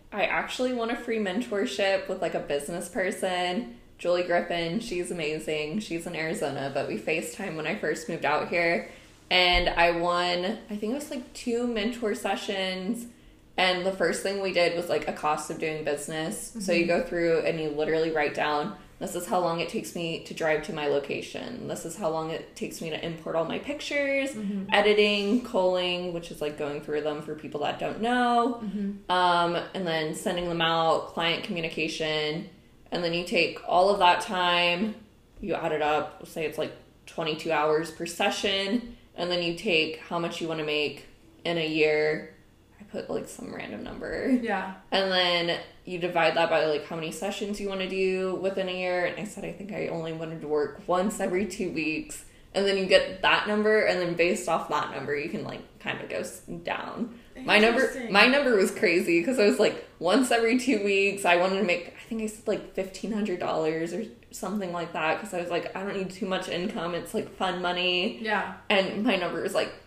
I actually won a free mentorship with like a business person, Julie Griffin. She's amazing. She's in Arizona, but we FaceTime when I first moved out here. And I won, I think it was like 2 mentor sessions. And the first thing we did was like a cost of doing business. Mm-hmm. So you go through and you literally write down, this is how long it takes me to drive to my location. This is how long it takes me to import all my pictures, mm-hmm. editing, culling, which is like going through them for people that don't know, mm-hmm. And then sending them out, client communication. And then you take all of that time, you add it up, say it's like 22 hours per session, and then you take how much you want to make in a year. I put like some random number. Yeah. And then you divide that by like how many sessions you want to do within a year. And I said I think I only wanted to work once every 2 weeks. And then you get that number, and then based off that number, you can like kind of go down. My number was crazy because I was like once every 2 weeks. I wanted to make, I think I said like $1,500 or something like that because I was like, I don't need too much income. It's like fun money. Yeah. And my number was like,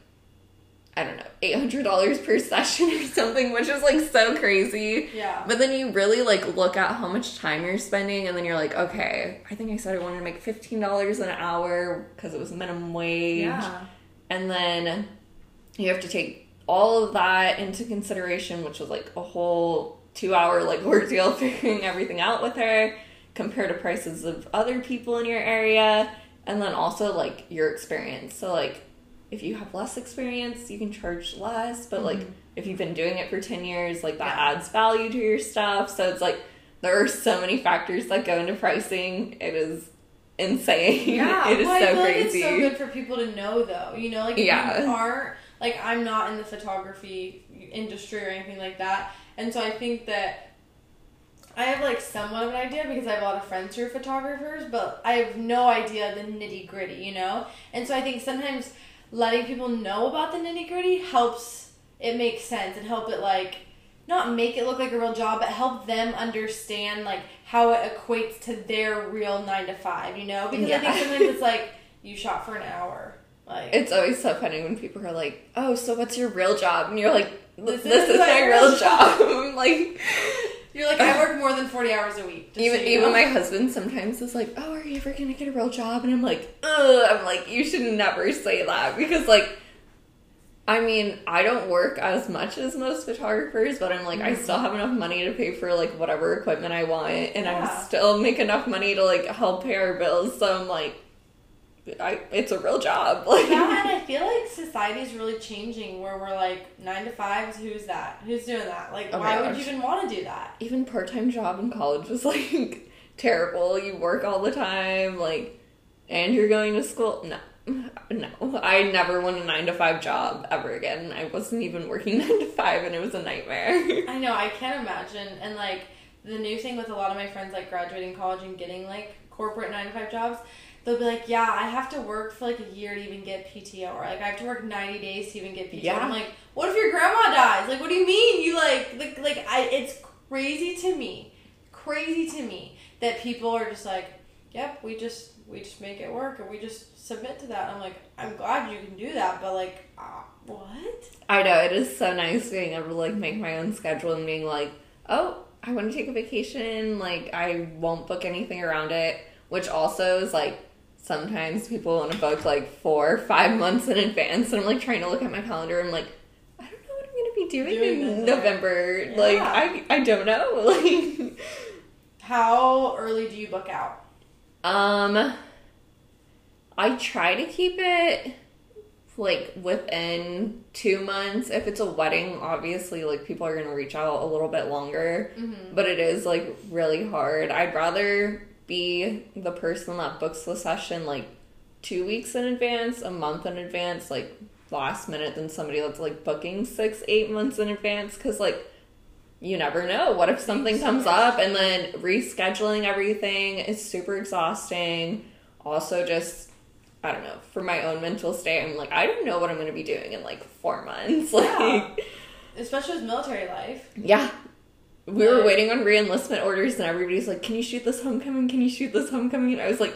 I don't know, $800 per session or something, which is like so crazy. Yeah. But then you really like look at how much time you're spending, and then you're like, okay, I think I said I wanted to make $15 an hour because it was minimum wage. Yeah. And then you have to take all of that into consideration, which was like a whole 2-hour like ordeal figuring everything out with her, compare to prices of other people in your area, and then also like your experience. So like, if you have less experience, you can charge less, but like if you've been doing it for 10 years, like that adds value to your stuff. So it's like there are so many factors that go into pricing. It is insane. Yeah. It is well, so I feel crazy. Like it's so good for people to know though. You know, like if you aren't, like I'm not in the photography industry or anything like that. And so I think that I have like somewhat of an idea because I have a lot of friends who are photographers, but I have no idea the nitty gritty, you know? And so I think sometimes letting people know about the nitty-gritty helps it make sense and help it, like, not make it look like a real job, but help them understand, like, how it equates to their real 9-to-5, you know? Because I think sometimes it's like, you shot for an hour. Like, it's always so funny when people are like, oh, so what's your real job? And you're like, this is my real job. Like... You're like, I work more than 40 hours a week. Even my husband sometimes is like, oh, are you ever going to get a real job? And I'm like, ugh. I'm like, you should never say that. Because, like, I mean, I don't work as much as most photographers, but I'm like, I still have enough money to pay for, like, whatever equipment I want. And I still make enough money to, like, help pay our bills. So I'm like, it's a real job. Like, yeah, and I feel like society's really changing where we're like 9-to-5s. Who's that? Who's doing that? Like, why would you even want to do that? Even part-time job in college was like terrible. You work all the time, like, and you're going to school. No, I never want a 9-to-5 job ever again. I wasn't even working 9-to-5, and it was a nightmare. I know, I can't imagine. And like the new thing with a lot of my friends, like graduating college and getting like corporate 9-to-5 jobs. They'll be like, yeah, I have to work for like a year to even get PTO, or like I have to work 90 days to even get PTO. Yeah. I'm like, what if your grandma dies? Like, what do you mean? You it's crazy to me that people are just like, yep, we just make it work and we just submit to that. I'm like, I'm glad you can do that, but like, what? I know, it is so nice being able to like make my own schedule and being like, oh, I want to take a vacation. Like, I won't book anything around it, which also is like, sometimes people want to book like 4 or 5 months in advance, and I'm like trying to look at my calendar. I'm like, I don't know what I'm going to be doing in November. Yeah. Like, I don't know. Like, how early do you book out? I try to keep it like within 2 months. If it's a wedding, obviously like people are going to reach out a little bit longer, but it is like really hard. I'd rather be the person that books the session like 2 weeks in advance, a month in advance, like last minute, than somebody that's like booking 6-8 months in advance, because like you never know, what if something comes up, and then rescheduling everything is super exhausting. Also, just I don't know, for my own mental state, I'm like, I don't know what I'm going to be doing in like 4 months. Like, especially with military life. Yeah. We were waiting on re-enlistment orders, and everybody's like, can you shoot this homecoming? Can you shoot this homecoming? And I was like,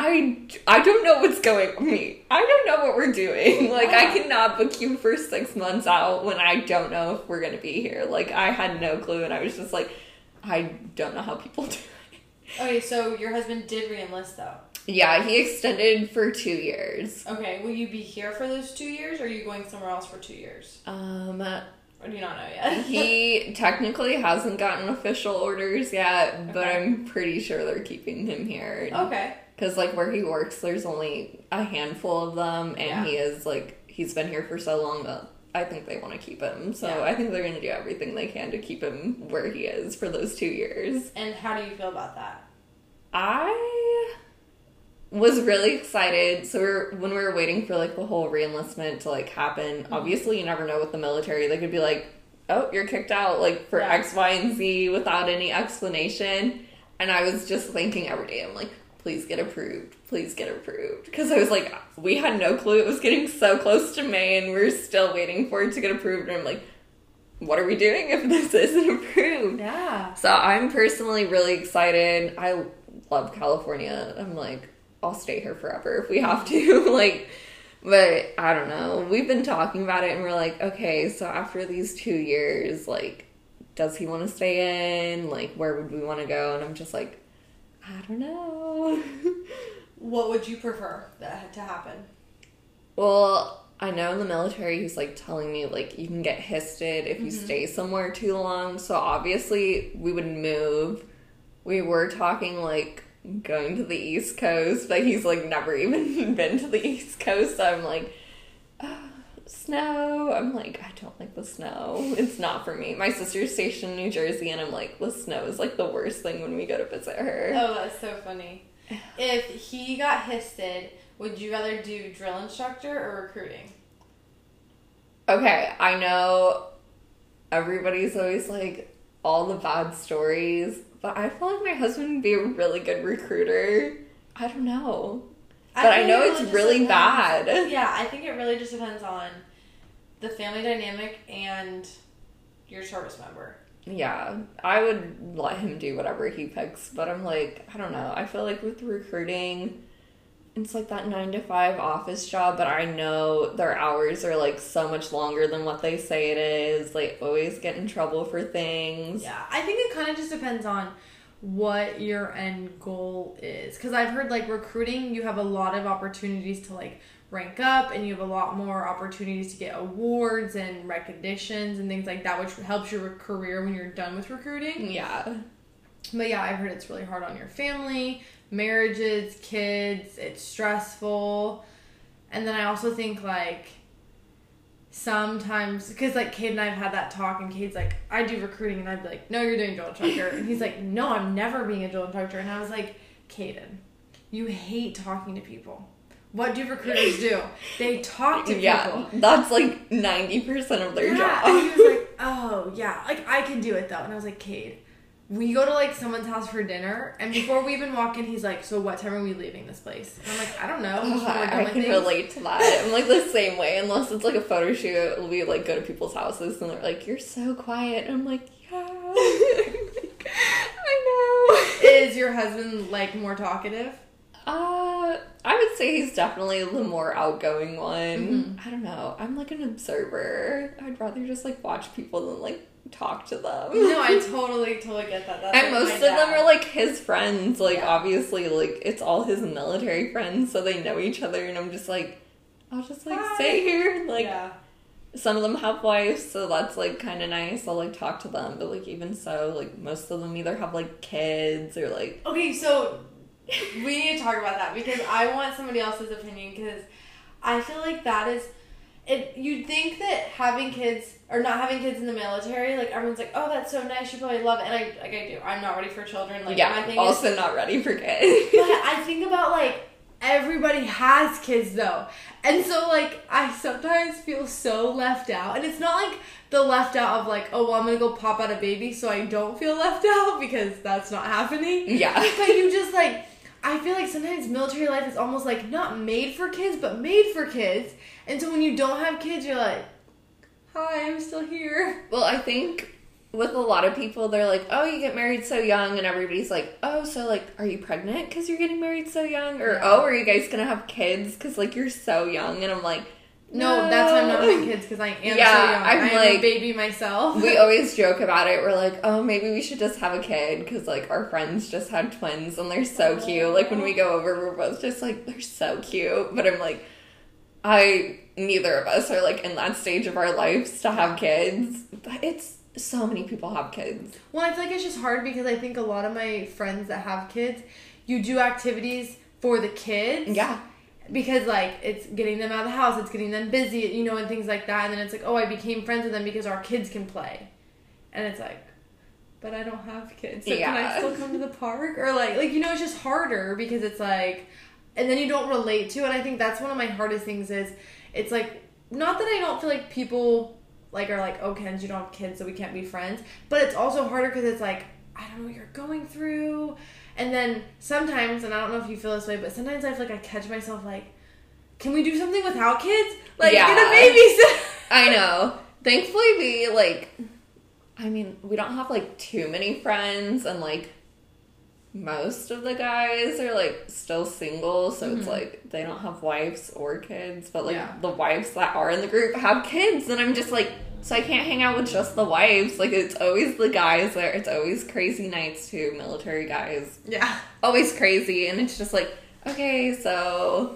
I don't know what's going on me. I don't know what we're doing. Like, I cannot book you for 6 months out when I don't know if we're going to be here. Like, I had no clue, and I was just like, I don't know how people do it. Okay, so your husband did re-enlist, though. Yeah, he extended for 2 years. Okay, will you be here for those 2 years, or are you going somewhere else for 2 years? Or do you not know yet? He technically hasn't gotten official orders yet, but Okay. I'm pretty sure they're keeping him here. Okay. Because, like, where he works, there's only a handful of them, and he's been here for so long that I think they want to keep him. So I think they're going to do everything they can to keep him where he is for those 2 years. And how do you feel about that? I was really excited. So when we were waiting for, like, the whole re-enlistment to, like, happen, obviously you never know with the military. They could be like, oh, you're kicked out, like, for X, Y, and Z without any explanation. And I was just thinking every day, I'm like, please get approved. Please get approved. Because I was like, we had no clue. It was getting so close to May, and we're still waiting for it to get approved. And I'm like, what are we doing if this isn't approved? Yeah. So I'm personally really excited. I love California. I'm like, I'll stay here forever if we have to. Like, but I don't know. We've been talking about it, and we're like, okay, so after these 2 years, like, does he want to stay in? Like, where would we want to go? And I'm just like, I don't know. What would you prefer that to happen? Well, I know in the military he's, like, telling me, like, you can get histed if you stay somewhere too long. So, obviously, we would move. We were talking, like, going to the East Coast, but he's, like, never even been to the East Coast. So, I'm like, snow. I'm like, I don't like the snow. It's not for me. My sister's stationed in New Jersey, and I'm like, the snow is, like, the worst thing when we go to visit her. Oh, that's so funny. If he got histed, would you rather do drill instructor or recruiting? Okay, I know everybody's always like, all the bad stories, but I feel like my husband would be a really good recruiter. I don't know. But I know it's really bad. Yeah, I think it really just depends on the family dynamic and your service member. Yeah, I would let him do whatever he picks, but I'm like, I don't know. I feel like with recruiting, it's like that 9-to-5 office job, but I know their hours are like so much longer than what they say it is. They always get in trouble for things. Yeah, I think it kind of just depends on what your end goal is. Because I've heard, like, recruiting, you have a lot of opportunities to, like, rank up, and you have a lot more opportunities to get awards and recognitions and things like that, which helps your career when you're done with recruiting. Yeah. But yeah, I've heard it's really hard on your family, marriages, kids, it's stressful. And then I also think, like, sometimes, because, like, Cade and I have had that talk, and Cade's like, I do recruiting, and I'd be like, no, you're doing drill instructor. And he's like, no, I'm never being a drill instructor. And I was like, Caden, you hate talking to people. What do recruiters do? They talk to people. Yeah, that's like 90% of their job. And he was like, oh, yeah, like, I can do it, though. And I was like, Cade, we go to, like, someone's house for dinner, and before we even walk in, he's like, so what time are we leaving this place? And I'm like, I don't know. I can relate to that. I'm like the same way. Unless it's like a photo shoot, we like go to people's houses, and they're like, you're so quiet. And I'm like, yeah. I know. Is your husband, like, more talkative? I would say he's definitely the more outgoing one. Mm-hmm. I don't know. I'm like an observer. I'd rather just like watch people than like talk to them. No, I totally get that. That's and like most of them are like his friends. Like obviously, like it's all his military friends, so they know each other. And I'm just like, I'll just like stay here. And, like some of them have wives, so that's like kind of nice. I'll like talk to them, but like even so, like most of them either have like kids or like. Okay, so we need to talk about that because I want somebody else's opinion because I feel like that is it. You'd think that having kids or not having kids in the military, like everyone's like, oh, that's so nice. You probably love it, and I do. I'm not ready for children. Like my thing also is, not ready for kids. But I think about like everybody has kids though, and so like I sometimes feel so left out, and it's not like the left out of like, oh, well, I'm gonna go pop out a baby so I don't feel left out because that's not happening. Yeah. But you just like, I feel like sometimes military life is almost like not made for kids, but made for kids. And so when you don't have kids, you're like, hi, I'm still here. Well, I think with a lot of people, they're like, oh, you get married so young, and everybody's like, oh, so, like, are you pregnant because you're getting married so young? Or, oh, are you guys gonna have kids because, like, you're so young? And I'm like, no, that's why I'm not having kids, because I am so young. I'm like, a baby myself. We always joke about it. We're like, oh, maybe we should just have a kid, because, like, our friends just had twins, and they're so cute. Like, when we go over, we're both just like, they're so cute. But I'm like, neither of us are, like, in that stage of our lives to have kids. But it's, so many people have kids. Well, I feel like it's just hard, because I think a lot of my friends that have kids, you do activities for the kids. Yeah. Because, like, it's getting them out of the house, it's getting them busy, you know, and things like that. And then it's like, oh, I became friends with them because our kids can play. And it's like, but I don't have kids. So can I still come to the park? Or, like, you know, it's just harder because it's like, and then you don't relate to it. And I think that's one of my hardest things is, it's like, not that I don't feel like people, like, are like, oh, Kenz, you don't have kids, so we can't be friends. But it's also harder because it's like, I don't know what you're going through. And then sometimes, and I don't know if you feel this way, but sometimes I feel like I catch myself like, can we do something without kids? Like, get a babysitter. I know. Thankfully, we don't have, like, too many friends, and, like, most of the guys are, like, still single, so it's like, they don't have wives or kids, but, like, the wives that are in the group have kids, and I'm just like, so I can't hang out with just the wives. Like, it's always the guys there. It's always crazy nights, too. Military guys. Yeah. Always crazy. And it's just like, okay, so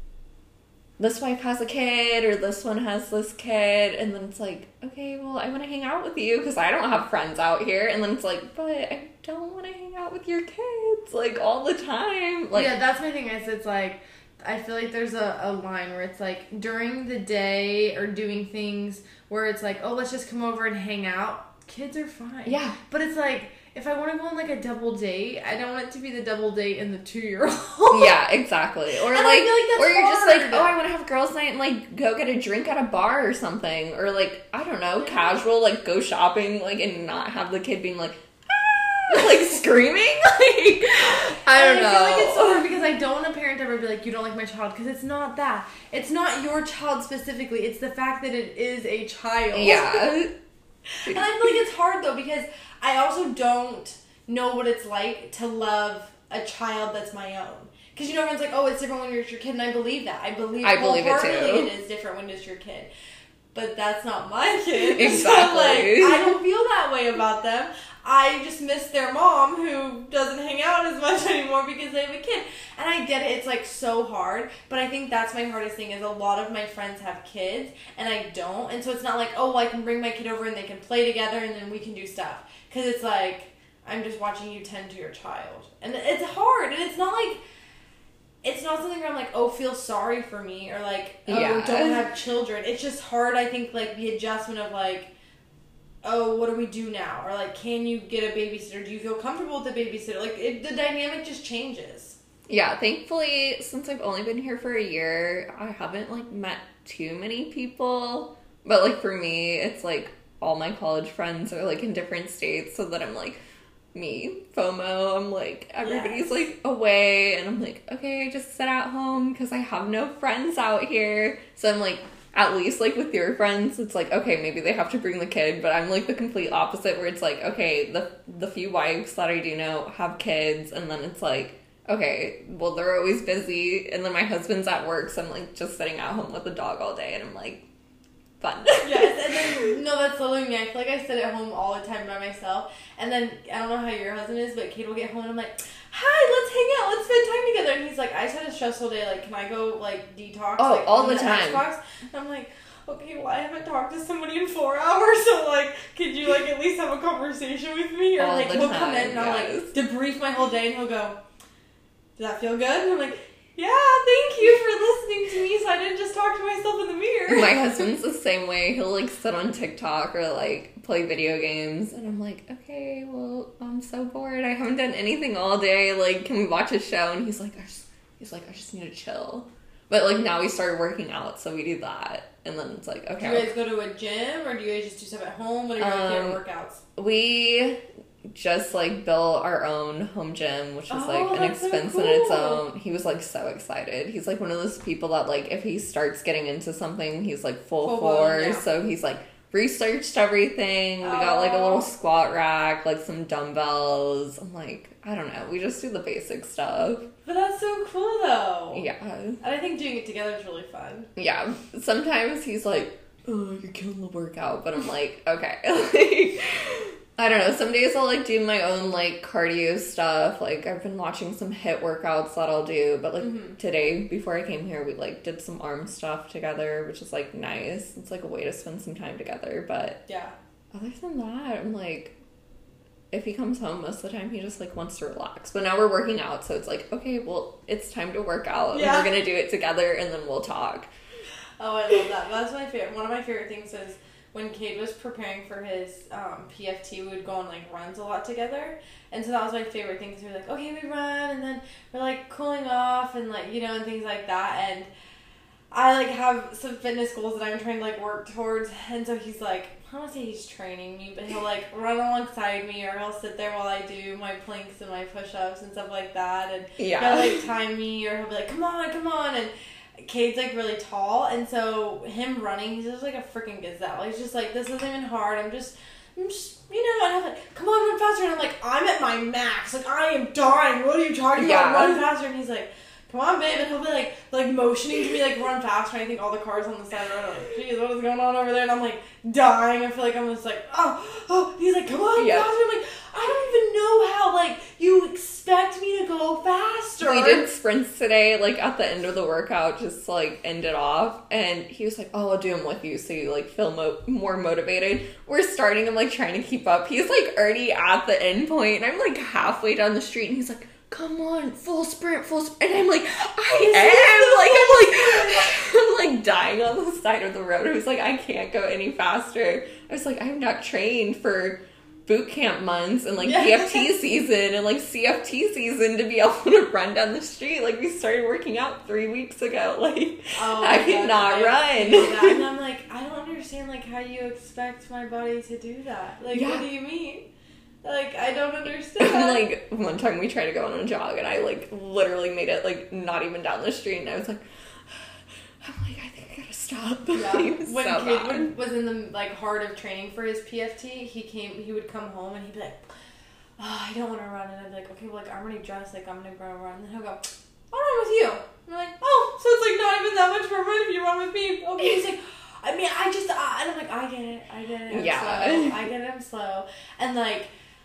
this wife has a kid, or this one has this kid. And then it's like, okay, well, I want to hang out with you because I don't have friends out here. And then it's like, but I don't want to hang out with your kids, like, all the time. Like, yeah, that's my thing is, it's like, I feel like there's a line where it's like, during the day or doing things where it's like, oh, let's just come over and hang out. Kids are fine. Yeah. But it's like, if I want to go on, like, a double date, I don't want it to be the double date and the 2-year-old. Yeah, exactly. Or, and like, I feel like that's or you're hard. just like, oh, I want to have girls' night and, like, go get a drink at a bar or something. Or, like, I don't know, casual, like, go shopping, like, and not have the kid being like, like, screaming. Like, I don't know. I feel like it's so hard because I don't want a parent to ever be like, you don't like my child, because it's not that. It's not your child specifically. It's the fact that it is a child. Yeah. And I feel like it's hard, though, because I also don't know what it's like to love a child that's my own. Because, you know, everyone's like, oh, it's different when you're your kid, and I believe that. I believe it, too. It is different when it's your kid. But that's not my kid. Exactly. So, like, I don't feel that way about them. I just miss their mom, who doesn't hang out as much anymore because they have a kid. And I get it, it's, like, so hard. But I think that's my hardest thing, is a lot of my friends have kids, and I don't. And so it's not like, oh, well, I can bring my kid over and they can play together and then we can do stuff. Because it's like, I'm just watching you tend to your child. And it's hard. And it's not like, it's not something where I'm like, oh, feel sorry for me. Or like, oh, don't have children. It's just hard, I think, like, the adjustment of, like, oh, what do we do now? Or, like, can you get a babysitter? Do you feel comfortable with a babysitter? Like, the dynamic just changes. Yeah, thankfully, since I've only been here for a year, I haven't, like, met too many people. But, like, for me, it's, like, all my college friends are, like, in different states, so that I'm, like, me, FOMO, I'm, like, everybody's, like, away, and I'm, like, okay, I just sit at home, because I have no friends out here. So I'm, like, at least, like, with your friends, it's like, okay, maybe they have to bring the kid, but I'm, like, the complete opposite, where it's like, okay, the few wives that I do know have kids, and then it's like, okay, well, they're always busy, and then my husband's at work, so I'm, like, just sitting at home with the dog all day, and I'm, like, fun. Yes, and then, no, that's literally me. I feel like I sit at home all the time by myself, and then, I don't know how your husband is, but Kate will get home, and I'm like, hi, let's hang out, let's spend time together, and he's like, I just had a stressful day, like, can I go, like, detox? Oh, like, all the time. Xbox? And I'm like, okay, well, I haven't talked to somebody in 4 hours, so, like, could you, like, at least have a conversation with me? Or, all like, he'll come in and I'll, like, yes. debrief my whole day, and he'll go, does that feel good? And I'm like, yeah, thank you for listening to me, so I didn't just talk to myself in the mirror. My husband's the same way. He'll, like, sit on TikTok or, like, play video games, and I'm like, okay, well, I'm so bored. I haven't done anything all day. Like, can we watch a show? And he's like, I just need to chill. But, like, now we started working out, so we do that. And then it's like, okay. Do you guys go to a gym, or do you guys just do stuff at home? What are your favorite workouts? We just, like, built our own home gym, which is, like, an expense so in its cool. own. He was, like, so excited. He's, like, one of those people that, like, if he starts getting into something, he's, like, full force. Yeah. So he's, like, researched everything. We got, like, a little squat rack, like, some dumbbells. I'm like, I don't know. We just do the basic stuff. But that's so cool, though. Yeah. And I think doing it together is really fun. Yeah. Sometimes he's like, oh, you're killing the workout. But I'm like, okay. I don't know. Some days I'll, like, do my own, like, cardio stuff. Like, I've been watching some HIIT workouts that I'll do. But, like, today, before I came here, we, like, did some arm stuff together, which is, like, nice. It's, like, a way to spend some time together. But yeah. Other than that, I'm, like, if he comes home, most of the time he just, like, wants to relax. But now we're working out, so it's like, okay, well, it's time to work out. Yeah. And we're going to do it together, and then we'll talk. Oh, I love that. That's my favorite. One of my favorite things is when Cade was preparing for his PFT, we would go on, like, runs a lot together. And so that was my favorite thing, because we were like, okay, we run, and then we're, like, cooling off, and, like, you know, and things like that. And I, like, have some fitness goals that I'm trying to, like, work towards. And so he's, like, I don't want to say he's training me, but he'll, like, run alongside me, or he'll sit there while I do my planks and my push-ups and stuff like that. And he'll, like, time me, or he'll be like, come on. And Cade's, like, really tall, and so him running, he's just like a freaking gazelle. He's just like, this isn't even hard. I'm just, you know, and I'm like, come on, run faster. And I'm like, I'm at my max. Like, I am dying. What are you talking about? Run faster. And he's like, come on, babe. And he'll be like motioning to me, like, run faster. And I think all the cars on the side of the road are like, geez, what is going on over there? And I'm like, dying. I feel like I'm just like, oh. He's like, come on, faster. I'm like, I don't even know how, like, you expect me to go faster. We did sprints today, like, at the end of the workout, just to, like, end it off. And he was like, oh, I'll do them with you so you, like, feel more motivated. We're starting, I'm, like, trying to keep up. He's, like, already at the end point, and I'm, like, halfway down the street, and he's like, come on, full sprint. And I'm like, I'm like dying on the side of the road. I was like, I can't go any faster. I was like, I'm not trained for boot camp months and, like, PFT season and, like, CFT season to be able to run down the street. Like, we started working out 3 weeks ago. Like, I cannot run. And I'm like, I don't understand, like, how you expect my body to do that. Like, what do you mean? Like, I don't understand. Like, one time we tried to go on a jog, and I, like, literally made it, like, not even down the street, and I was like, I think I gotta stop. Yeah. When Cade was in the, like, heart of training for his PFT, he would come home, and he'd be like, oh, I don't want to run, and I'd be like, okay, well, like, I'm already dressed, like, I'm gonna go run, and then he'll go, I'll run with you. And I'm like, oh, so it's, like, not even that much for a run if you run with me. Okay, he's like, I mean, and I'm like, I get it, I'm slow. I get it, I'm slow. And, like,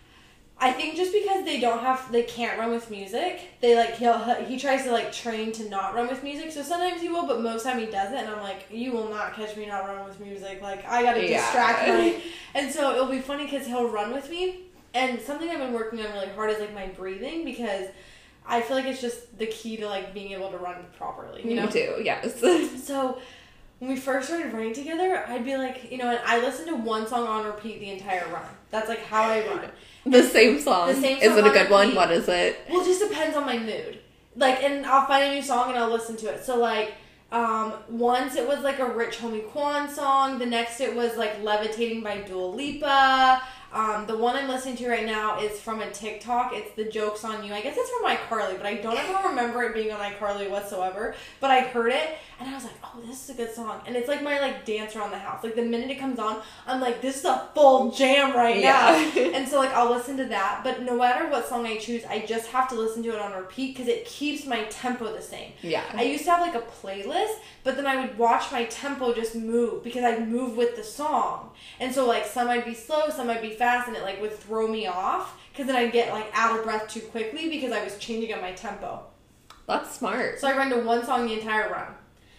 I think just because they can't run with music, they, like, he tries to, like, train to not run with music, so sometimes he will, but most time he doesn't, and I'm like, you will not catch me not running with music, like, I gotta distract and so it'll be funny because he'll run with me, and something I've been working on really hard is, like, my breathing, because I feel like it's just the key to, like, being able to run properly, you know? Me too, yes. So when we first started running together, I'd be like, you know, and I listened to one song on repeat the entire run. That's, like, how I run. The same song. Is it a good one? What is it? Well, it just depends on my mood. Like, and I'll find a new song and I'll listen to it. So, like, once it was, like, a Rich Homie Quan song. The next it was, like, Levitating by Dua Lipa. The one I'm listening to right now is from a TikTok. It's The Joke's on You. I guess it's from iCarly, but I don't ever remember it being on iCarly whatsoever. But I heard it, and I was like, oh, this is a good song. And it's like my, like, dance around the house. Like, the minute it comes on, I'm like, this is a full jam right now. And so, like, I'll listen to that. But no matter what song I choose, I just have to listen to it on repeat because it keeps my tempo the same. Yeah. I used to have, like, a playlist, but then I would watch my tempo just move because I'd move with the song. And so, like, some I'd be slow, some I'd be fast, and it, like, would throw me off because then I'd get, like, out of breath too quickly because I was changing up my tempo. That's smart. So I run to one song the entire run.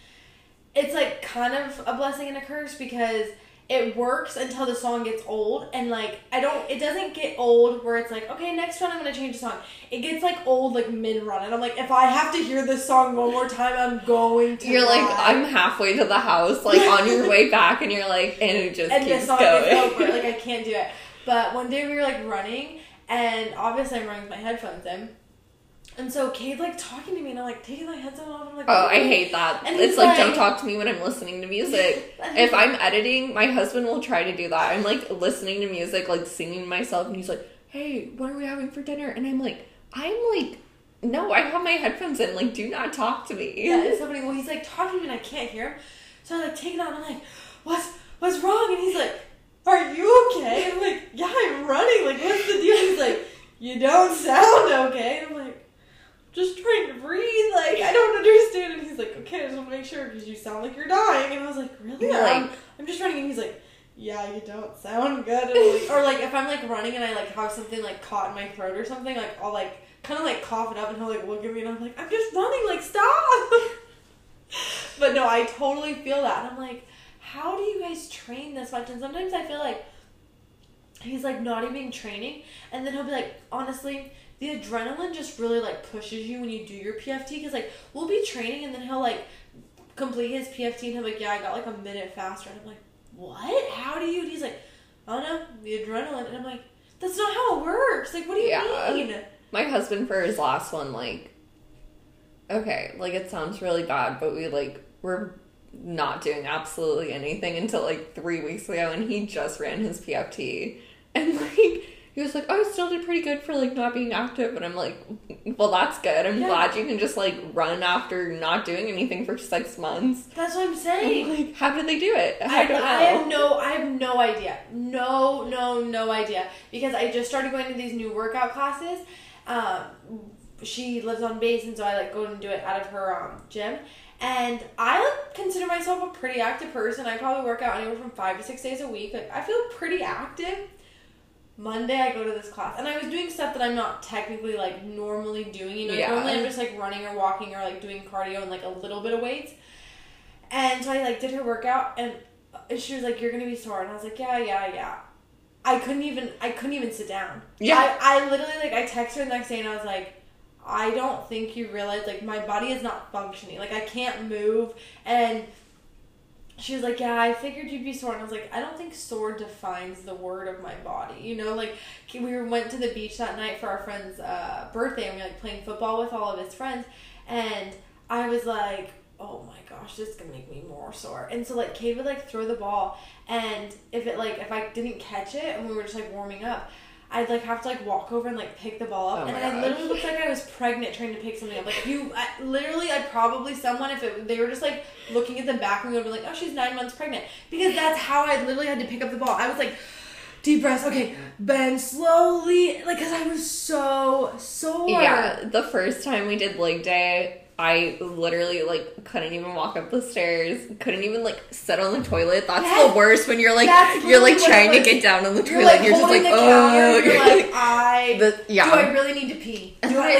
It's, like, kind of a blessing and a curse because it works until the song gets old, and, like, it doesn't get old where it's like, okay, next run I'm going to change the song. It gets, like, old, like, mid-run, and I'm like, if I have to hear this song one more time, I'm going to You're run. Like, I'm halfway to the house, like, on your way back, and you're like, and it just keeps going. Gets over. Like, I can't do it. But one day we were, like, running, and obviously I'm running with my headphones in. And so Cade, like, talking to me, and I'm, like, taking my headset off, and I'm like, oh, I hate that. And it's like, don't talk to me when I'm listening to music. If I'm editing, my husband will try to do that. I'm, like, listening to music, like, singing to myself, and he's like, hey, what are we having for dinner? And I'm like, no, I have my headphones in, like, do not talk to me. Yeah, and somebody, well, he's, like, talking to me, and I can't hear him. So I, like, take it out, and I'm like, what's wrong? And he's like, are you okay? And I'm like, yeah, I'm running. Like, what's the deal? He's like, you don't sound okay. And I'm like, just trying to breathe. Like, I don't understand. And he's like, okay, I just want to make sure because you sound like you're dying. And I was like, really? Like, I'm just running. And he's like, yeah, you don't sound good. And I'm like, or like if I'm like running and I like have something like caught in my throat or something, like I'll like kind of like cough it up and he'll like look at me and I'm like, I'm just running. Like, stop. But no, I totally feel that. And I'm like, how do you guys train this much? And sometimes I feel like he's like not even training. And then he'll be like, honestly, the adrenaline just really like pushes you when you do your PFT. Because like we'll be training and then he'll like complete his PFT and he'll be like, yeah, I got like a minute faster. And I'm like, what? How do you? And he's like, oh no, the adrenaline. And I'm like, that's not how it works. Like, what do you mean? My husband for his last one, like, okay, like it sounds really bad, but we're not doing absolutely anything until like 3 weeks ago, and he just ran his PFT, and like he was like, oh, I still did pretty good for like not being active, and I'm like, well, that's good. I'm glad you can just like run after not doing anything for 6 months. That's what I'm saying. Like, how did they do it? I have no idea. No idea. Because I just started going to these new workout classes. She lives on base, and so I like go and do it out of her gym. And I like consider myself a pretty active person. I probably work out anywhere from 5 to 6 days a week. Like, I feel pretty active. Monday I go to this class, and I was doing stuff that I'm not technically like normally doing. You know, normally I'm just like running or walking or like doing cardio and like a little bit of weights. And so I like did her workout, and she was like, "You're gonna be sore," and I was like, "Yeah." I couldn't even sit down. Yeah. I literally like I texted her the next day, and I was like, I don't think you realize like my body is not functioning. Like I can't move. And she was like, yeah, I figured you'd be sore. And I was like, I don't think sore defines the word of my body. You know, like we went to the beach that night for our friend's birthday, and we were like playing football with all of his friends. And I was like, oh my gosh, this is gonna make me more sore. And so like Kate would like throw the ball, and if I didn't catch it and we were just like warming up, I'd like have to like walk over and like pick the ball up, and I literally looked like I was pregnant trying to pick something up. Like I'd probably someone they were just like looking at the back and would be like, oh, she's 9 months pregnant, because that's how I literally had to pick up the ball. I was like, deep breaths, okay, bend slowly, like because I was so sore. Yeah, the first time we did leg day, I literally, like, couldn't even walk up the stairs. Couldn't even, like, sit on the toilet. That's the worst when you're, like, trying to get down on the toilet. Like, you're just like, oh. You're like, do I really need to pee?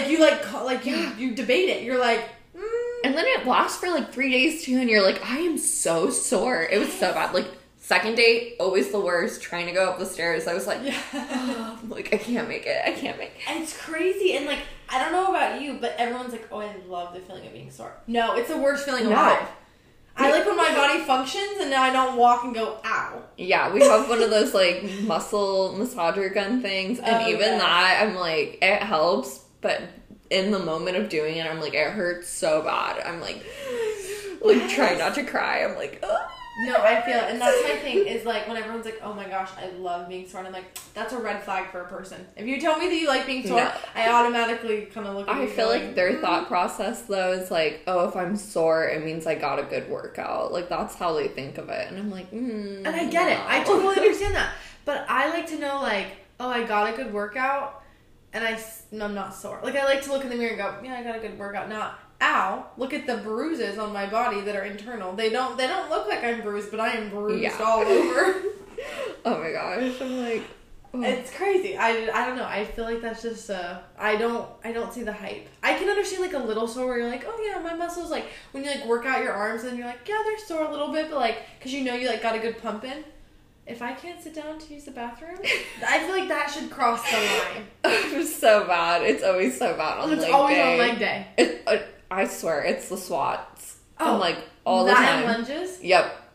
You debate it. You're like, And then it lasts for, like, 3 days, too. And you're like, I am so sore. It was so bad. Like, second date, always the worst. Trying to go up the stairs. I was like, oh, like, I can't make it. And it's crazy. And, like, I don't know about you, but everyone's like, oh, I love the feeling of being sore. No, it's the worst feeling alive. I like when my body functions and now I don't walk and go, ow. Yeah, we have one of those, like, muscle massager gun things. And that, I'm like, it helps. But in the moment of doing it, I'm like, it hurts so bad. I'm like trying not to cry. I'm like, ugh. No, I feel it. And that's my thing is like when everyone's like, oh my gosh, I love being sore. And I'm like, that's a red flag for a person. If you tell me that you like being sore, I automatically kind of look at you. I feel like their thought process though is like, oh, if I'm sore, it means I got a good workout. Like that's how they think of it. And I'm like, And I get it. I totally understand that. But I like to know like, oh, I got a good workout and I'm not sore. Like I like to look in the mirror and go, yeah, I got a good workout. Not, ow, look at the bruises on my body that are internal. They don't look like I'm bruised, but I am bruised all over. Oh my gosh. I'm like, oh. It's crazy. I don't know. I feel like that's just I don't see the hype. I can understand like a little sore where you're like, oh yeah, my muscles, like when you like work out your arms and you're like, yeah, they're sore a little bit, but like because you know you like got a good pump in. If I can't sit down to use the bathroom, I feel like that should cross the line. It's so bad. It's always so bad on leg day. It's always on leg day. I swear, it's the squats. Oh, I'm like, all the time. That and lunges? Yep.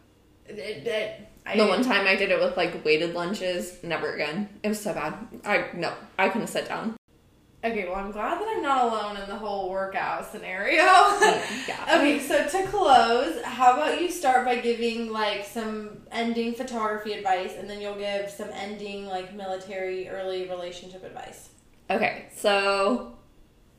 The one time I did it with, like, weighted lunges, never again. It was so bad. I couldn't sit down. Okay, well, I'm glad that I'm not alone in the whole workout scenario. Yeah. Okay, so to close, how about you start by giving, like, some ending photography advice, and then you'll give some ending, like, military early relationship advice. Okay, so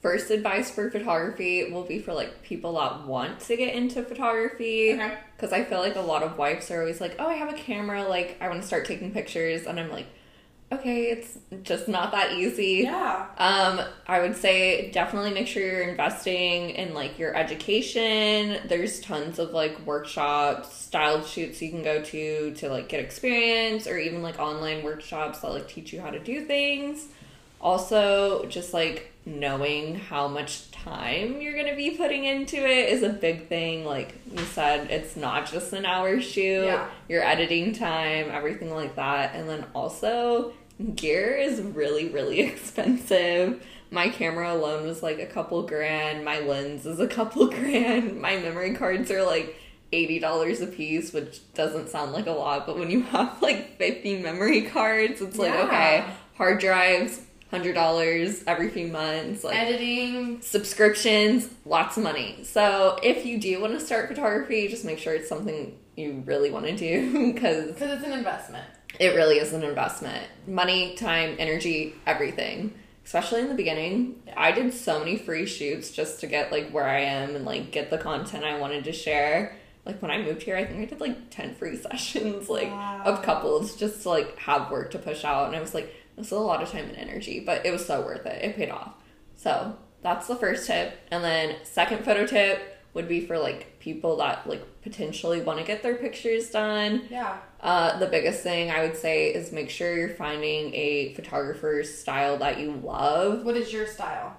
first advice for photography will be for, like, people that want to get into photography. Okay. Because I feel like a lot of wives are always like, oh, I have a camera, like, I want to start taking pictures. And I'm like, okay, it's just not that easy. Yeah. I would say definitely make sure you're investing in, like, your education. There's tons of, like, workshops, styled shoots you can go to, like, get experience, or even, like, online workshops that, like, teach you how to do things. Also, just, like, knowing how much time you're going to be putting into it is a big thing. Like you said, it's not just an hour shoot. Yeah. Your editing time, everything like that. And then also, gear is really, really expensive. My camera alone was like a couple grand. My lens is a couple grand. My memory cards are like $80 a piece, which doesn't sound like a lot, but when you have like 50 memory cards, it's like, okay, hard drives, $100 every few months, like editing, subscriptions, lots of money. So if you do want to start photography, just make sure it's something you really want to do, because it's an investment. It really is an investment. Money, time, energy, everything. Especially in the beginning. Yeah. I did so many free shoots just to get like where I am and like get the content I wanted to share. Like when I moved here, I think I did like 10 free sessions like of couples just to like have work to push out. And I was like, this is a lot of time and energy, but it was so worth it. It paid off. So that's the first tip. And then second photo tip would be for like people that like potentially want to get their pictures done. Yeah. The biggest thing I would say is make sure you're finding a photographer's style that you love. What is your style?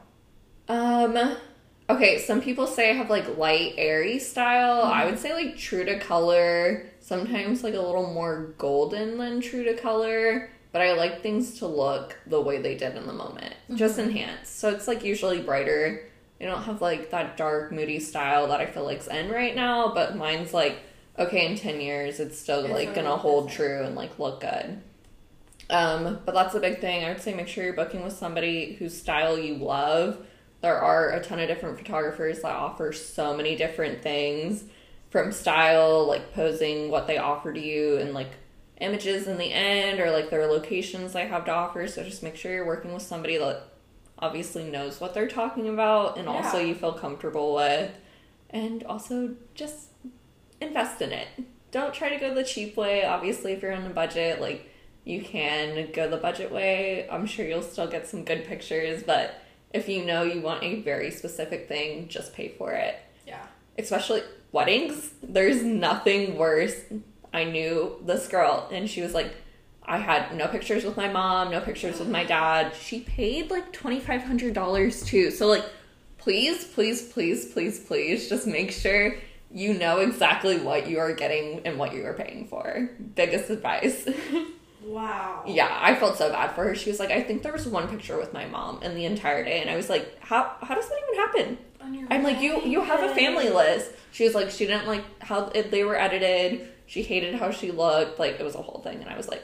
Okay, some people say I have like light, airy style. Mm-hmm. I would say like true to color. Sometimes like a little more golden than true to color. But I like things to look the way they did in the moment. Mm-hmm. Just enhance. So it's like usually brighter. I don't have like that dark, moody style that I feel like's in right now. But mine's like, okay, in 10 years, it's still like gonna hold true and like look good. But that's a big thing. I would say make sure you're booking with somebody whose style you love. There are a ton of different photographers that offer so many different things, from style, like posing what they offer to you, and like images in the end, or like their locations they have to offer. So just make sure you're working with somebody that obviously knows what they're talking about and also you feel comfortable with. And also just invest in it. Don't try to go the cheap way. Obviously, if you're on a budget, like you can go the budget way. I'm sure you'll still get some good pictures, but if you know you want a very specific thing, just pay for it. Yeah. Especially weddings. There's nothing worse. I knew this girl, and she was like, I had no pictures with my mom, no pictures with my dad. She paid like $2,500 too. So like, please, please, please, please, please, just make sure you know exactly what you are getting and what you are paying for. Biggest advice. Wow. Yeah, I felt so bad for her. She was like, I think there was one picture with my mom in the entire day. And I was like, how does that even happen? I'm like, you have a family list. She was like, she didn't like how they were edited. She hated how she looked. Like, it was a whole thing. And I was like,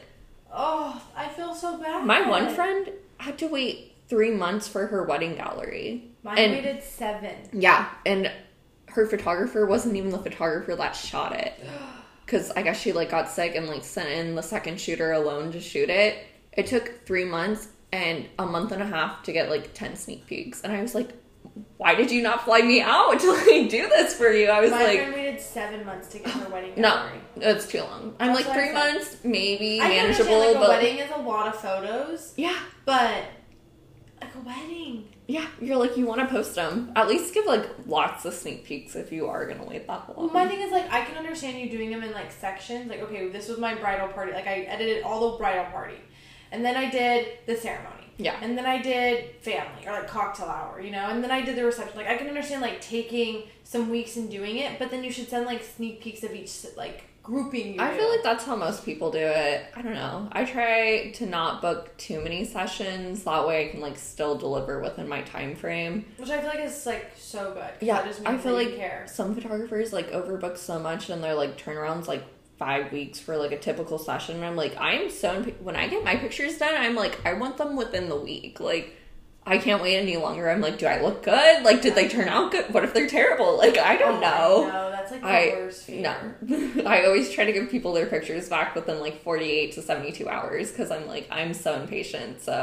oh, I feel so bad. My one friend had to wait 3 months for her wedding gallery. Mine waited 7. Yeah, and her photographer wasn't even the photographer that shot it. Because I guess she like got sick and like sent in the second shooter alone to shoot it. It took 3 months and a month and a half to get like 10 sneak peeks. And I was like, why did you not fly me out to like do this for you? I was My like, friend waited 7 months to get her wedding gallery. No, it's too long. I'm like 3 months, maybe manageable. Like, but a wedding is a lot of photos. Yeah, but like a wedding. Yeah, you're like, you want to post them. At least give like lots of sneak peeks if you are gonna wait that long. Well, my thing is like, I can understand you doing them in like sections. Like, okay, this was my bridal party. Like, I edited all the bridal party, and then I did the ceremony. Yeah. And then I did family, or like cocktail hour, you know? And then I did the reception. Like, I can understand, like, taking some weeks and doing it, but then you should send, like, sneak peeks of each, like, grouping I feel like that's how most people do it. I don't know. I try to not book too many sessions. That way I can, like, still deliver within my time frame. Which I feel like is, like, so good. Yeah, I feel like care. Some photographers, like, overbook so much, and their, like, turnaround's, like, 5 weeks for like a typical session, and I'm like, I am so when I get my pictures done, I'm like, I want them within the week. Like, I can't wait any longer. I'm like, do I look good? Like, did they turn out good? What if they're terrible? Like, I don't know. No, that's like the worst fear. No. I always try to give people their pictures back within like 48 to 72 hours because I'm like, I'm so impatient. So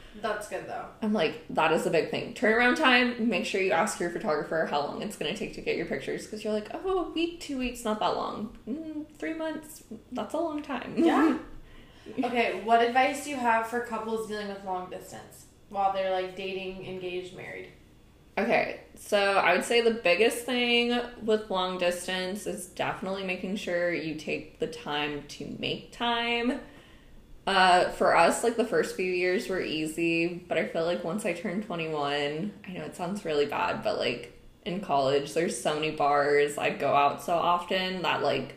That's good, though. I'm like, that is a big thing. Turnaround time, make sure you ask your photographer how long it's going to take to get your pictures. Because you're like, oh, a week, 2 weeks, not that long. 3 months, that's a long time. Yeah. Okay, what advice do you have for couples dealing with long distance while they're, like, dating, engaged, married? Okay, so I would say the biggest thing with long distance is definitely making sure you take the time to make time. For us, like, the first few years were easy, but I feel like once I turned 21, I know it sounds really bad, but, like, in college, there's so many bars, I'd go out so often that, like,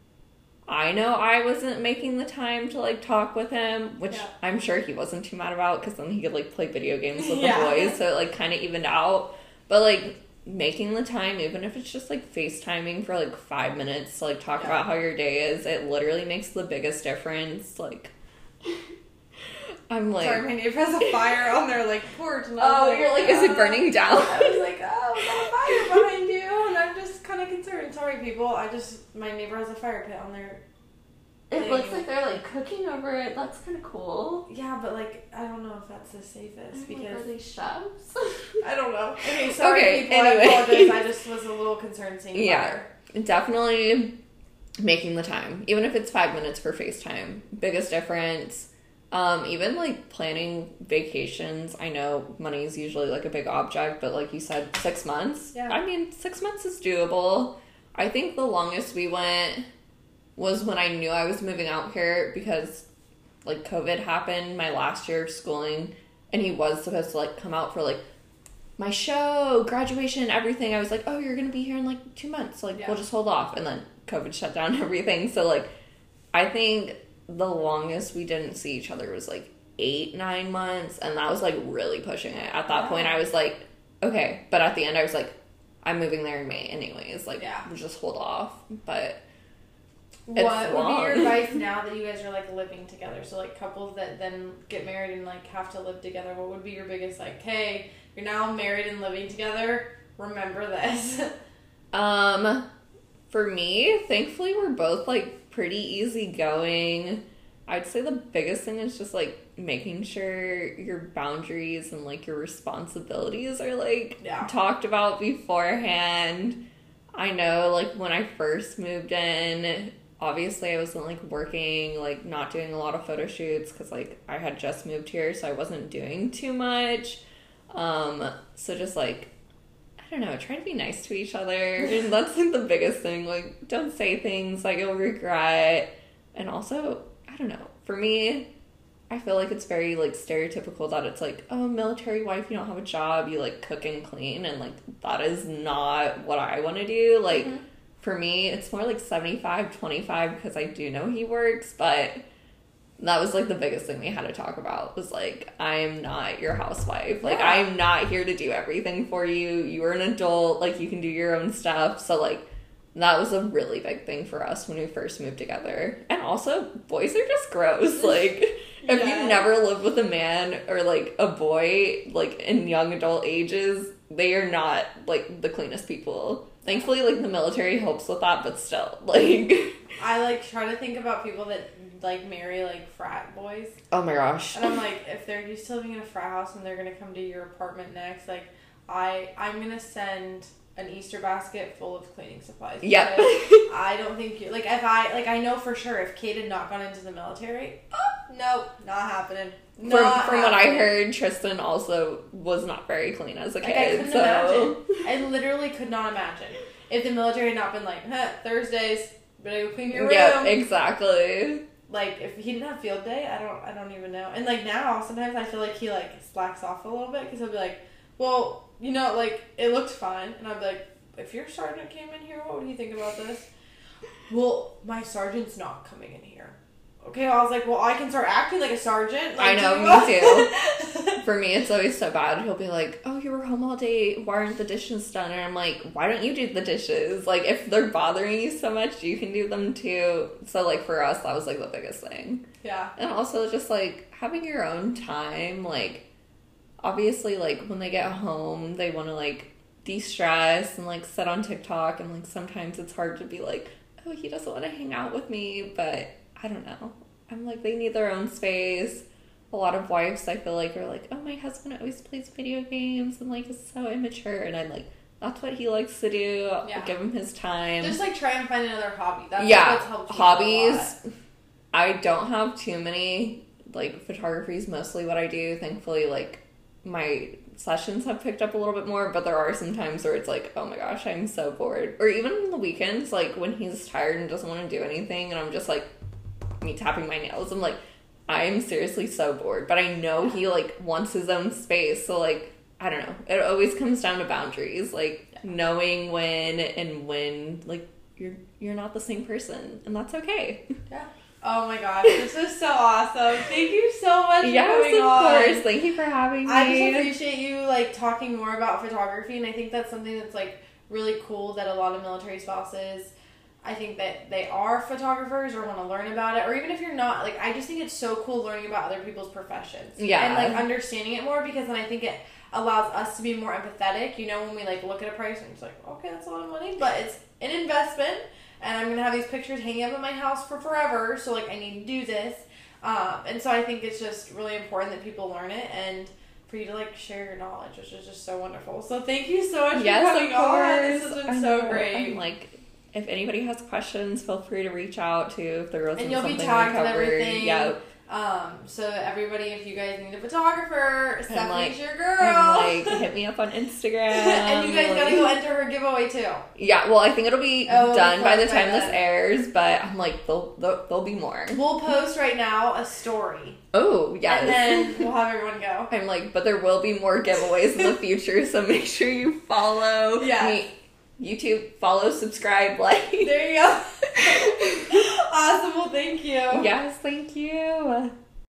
I know I wasn't making the time to, like, talk with him, which I'm sure he wasn't too mad about, because then he could, like, play video games with the boys, so it, like, kind of evened out. But, like, making the time, even if it's just, like, FaceTiming for, like, 5 minutes to, like, talk about how your day is, it literally makes the biggest difference. Like, I'm like... Sorry, my neighbor has a fire on their, like, porch. And you're like, is it burning down? I was like, oh, we got a fire behind you, and I'm just kind of concerned. Sorry, people. My neighbor has a fire pit on their It looks like they're, like, cooking over it. That's kind of cool. Yeah, but, like, I don't know if that's the safest, because... Are they chefs? I don't know. Okay, sorry, Okay, people. anyway. I apologize. I just was a little concerned seeing fire. Definitely making the time. Even if it's 5 minutes for FaceTime. Biggest difference. Even, like, planning vacations. I know money is usually, like, a big object, but like you said, 6 months. Yeah. I mean, 6 months is doable. I think the longest we went was when I knew I was moving out here because, like, COVID happened my last year of schooling, and he was supposed to, like, come out for, like, my show, graduation, everything. I was like, oh, you're gonna be here in, like, 2 months. Like, we'll just hold off. And then COVID shut down everything. So, like, I think the longest we didn't see each other was, like, 8-9 months, and that was, like, really pushing it. At that point, I was like, okay. But at the end, I was like, I'm moving there in May anyways. Like, we'll just hold off. But what would be your advice now that you guys are, like, living together? So, like, couples that then get married and, like, have to live together, what would be your biggest, like, hey, you're now married and living together, remember this? For me, thankfully, we're both, like, pretty easygoing. I'd say the biggest thing is just, like, making sure your boundaries and, like, your responsibilities are, like, talked about beforehand. I know, like, when I first moved in, obviously I wasn't, like, working, like, not doing a lot of photo shoots because, like, I had just moved here, so I wasn't doing too much. So just, like, I don't know, try to be nice to each other. And that's, like, the biggest thing. Like, don't say things like you'll regret. And also, I don't know, for me, I feel like it's very, like, stereotypical that it's like, oh, military wife, you don't have a job, you, like, cook and clean. And, like, that is not what I want to do. Like, for me, it's more like 75-25 because I do know he works, but that was, like, the biggest thing we had to talk about was, like, I'm not your housewife. Like, I'm not here to do everything for you. You are an adult. Like, you can do your own stuff. So, like, that was a really big thing for us when we first moved together. And also, boys are just gross. Like, if you've never lived with a man or, like, a boy, like, in young adult ages, they are not, like, the cleanest people. Thankfully, like, the military helps with that, but still, like... I, like, try to think about people that, like, marry, like, frat boys. Oh my gosh. And I'm like, if they're used to living in a frat house and they're going to come to your apartment next, like, I'm going to send an Easter basket full of cleaning supplies. Yep. I don't think you, like, I know for sure if Kate had not gone into the military, nope, not happening. From what I heard, Tristan also was not very clean as a kid. I couldn't imagine. I literally could not imagine if the military had not been like, Thursdays, better go clean your room. Yeah, exactly. Like, if he didn't have field day, I don't even know. And, like, now, sometimes I feel like he, like, slacks off a little bit because he'll be like, well, you know, like, it looked fine. And I'd be like, if your sergeant came in here, what would he think about this? Well, my sergeant's not coming in here. Okay, I was like, well, I can start acting like a sergeant. Like, I know, me too. For me, it's always so bad. He'll be like, oh, you were home all day. Why aren't the dishes done? And I'm like, why don't you do the dishes? Like, if they're bothering you so much, you can do them too. So, like, for us, that was, like, the biggest thing. Yeah. And also just, like, having your own time. Like, obviously, like, when they get home, they want to, like, de-stress and, like, sit on TikTok. And, like, sometimes it's hard to be like, oh, he doesn't want to hang out with me. But I don't know. I'm like, they need their own space. a lot of wives, I feel like, are like, oh, my husband always plays video games and, like, is so immature. And I'm like, that's what he likes to do. Yeah. Give him his time. Just, like, try and find another hobby. That's what's helped hobbies. I don't have too many, like, photography is mostly what I do. Thankfully, like, my sessions have picked up a little bit more, but there are some times where it's like, oh my gosh, I'm so bored. Or even on the weekends, like, when he's tired and doesn't want to do anything, and I'm just, like, me tapping my nails, I'm like, I'm seriously so bored. But I know he, like, wants his own space, so, like, I don't know. It always comes down to boundaries, like, knowing when, like, you're not the same person, and that's okay. Yeah. Oh my gosh, this is so awesome. Thank you so much for coming on. Yes, of course. Thank you for having me. I just appreciate you, like, talking more about photography, and I think that's something that's, like, really cool that a lot of military spouses, I think that they are photographers or want to learn about it, or even if you're not, like, I just think it's so cool learning about other people's professions. Yeah. And, like, understanding it more, because then I think it allows us to be more empathetic, you know, when we, like, look at a price and it's like, okay, that's a lot of money, but it's an investment. And I'm going to have these pictures hanging up in my house for forever. So, like, I need to do this. And so I think it's just really important that people learn it and for you to, like, share your knowledge, which is just so wonderful. So thank you so much for coming on. This has been so great. And, like, if anybody has questions, feel free to reach out, too, if there wasn't and you'll something be tagged we and covered. everything. Yeah. So everybody, if you guys need a photographer, Stephanie's your girl. And, like, hit me up on Instagram. And you guys gotta go enter her giveaway too. Yeah, well, I think it'll be done by the time this airs, but I'm like, there'll be more. We'll post right now a story. Oh, yes. And then we'll have everyone go. I'm like, but there will be more giveaways in the future, so make sure you follow me. YouTube, follow, subscribe, like. There you go. Awesome. Well, thank you. Yes, thank you.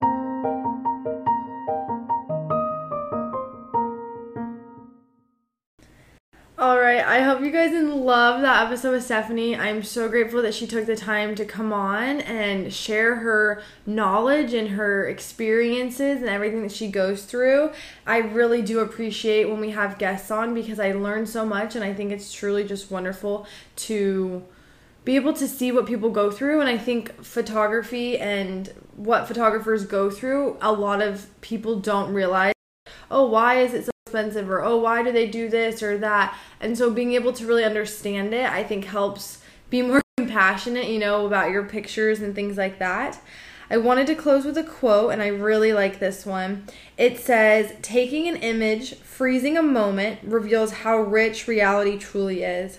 Alright, I hope you guys love that episode with Stephanie. I'm so grateful that she took the time to come on and share her knowledge and her experiences and everything that she goes through. I really do appreciate when we have guests on because I learn so much, and I think it's truly just wonderful to be able to see what people go through. And I think photography and what photographers go through, a lot of people don't realize, oh, why is it so expensive, or oh, why do they do this or that? And so being able to really understand it, I think helps be more compassionate, you know, about your pictures and things like that. I wanted to close with a quote, and I really like this one. It says, "Taking an image, freezing a moment, reveals how rich reality truly is."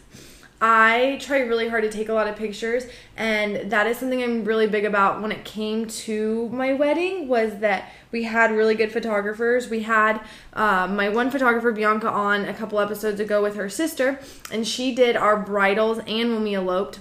I try really hard to take a lot of pictures, and that is something I'm really big about when it came to my wedding, was that we had really good photographers. We had my one photographer, Bianca, on a couple episodes ago with her sister, and she did our bridals and when we eloped.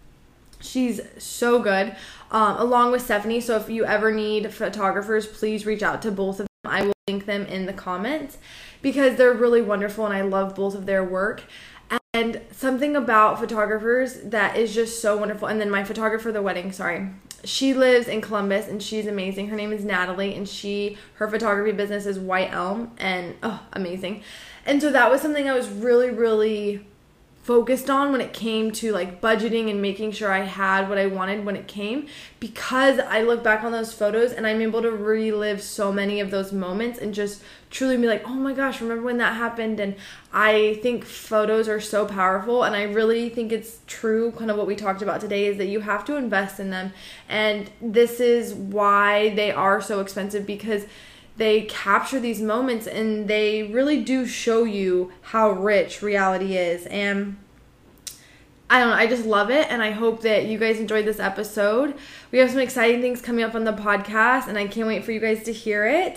She's so good, along with Stephanie. So if you ever need photographers, please reach out to both of them. I will link them in the comments because they're really wonderful, and I love both of their work. And something about photographers that is just so wonderful. And then my photographer for the wedding, she lives in Columbus, and she's amazing. Her name is Natalie, and her photography business is White Elm, and amazing. And so that was something I was really, really focused on when it came to like budgeting and making sure I had what I wanted when it came, because I look back on those photos and I'm able to relive so many of those moments and just truly be like, oh my gosh, remember when that happened? And I think photos are so powerful, and I really think it's true, kind of what we talked about today, is that you have to invest in them. And this is why they are so expensive, because they capture these moments and they really do show you how rich reality is. And I don't know, I just love it, and I hope that you guys enjoyed this episode. We have some exciting things coming up on the podcast, and I can't wait for you guys to hear it.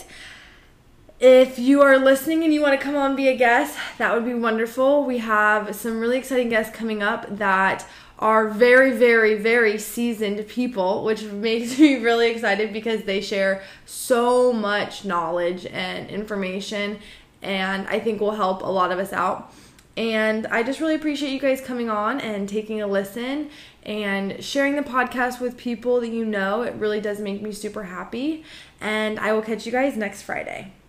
If you are listening and you want to come on and be a guest, that would be wonderful. We have some really exciting guests coming up that are very, very, very seasoned people, which makes me really excited because they share so much knowledge and information, and I think will help a lot of us out. And I just really appreciate you guys coming on and taking a listen and sharing the podcast with people that you know. It really does make me super happy. And I will catch you guys next Friday.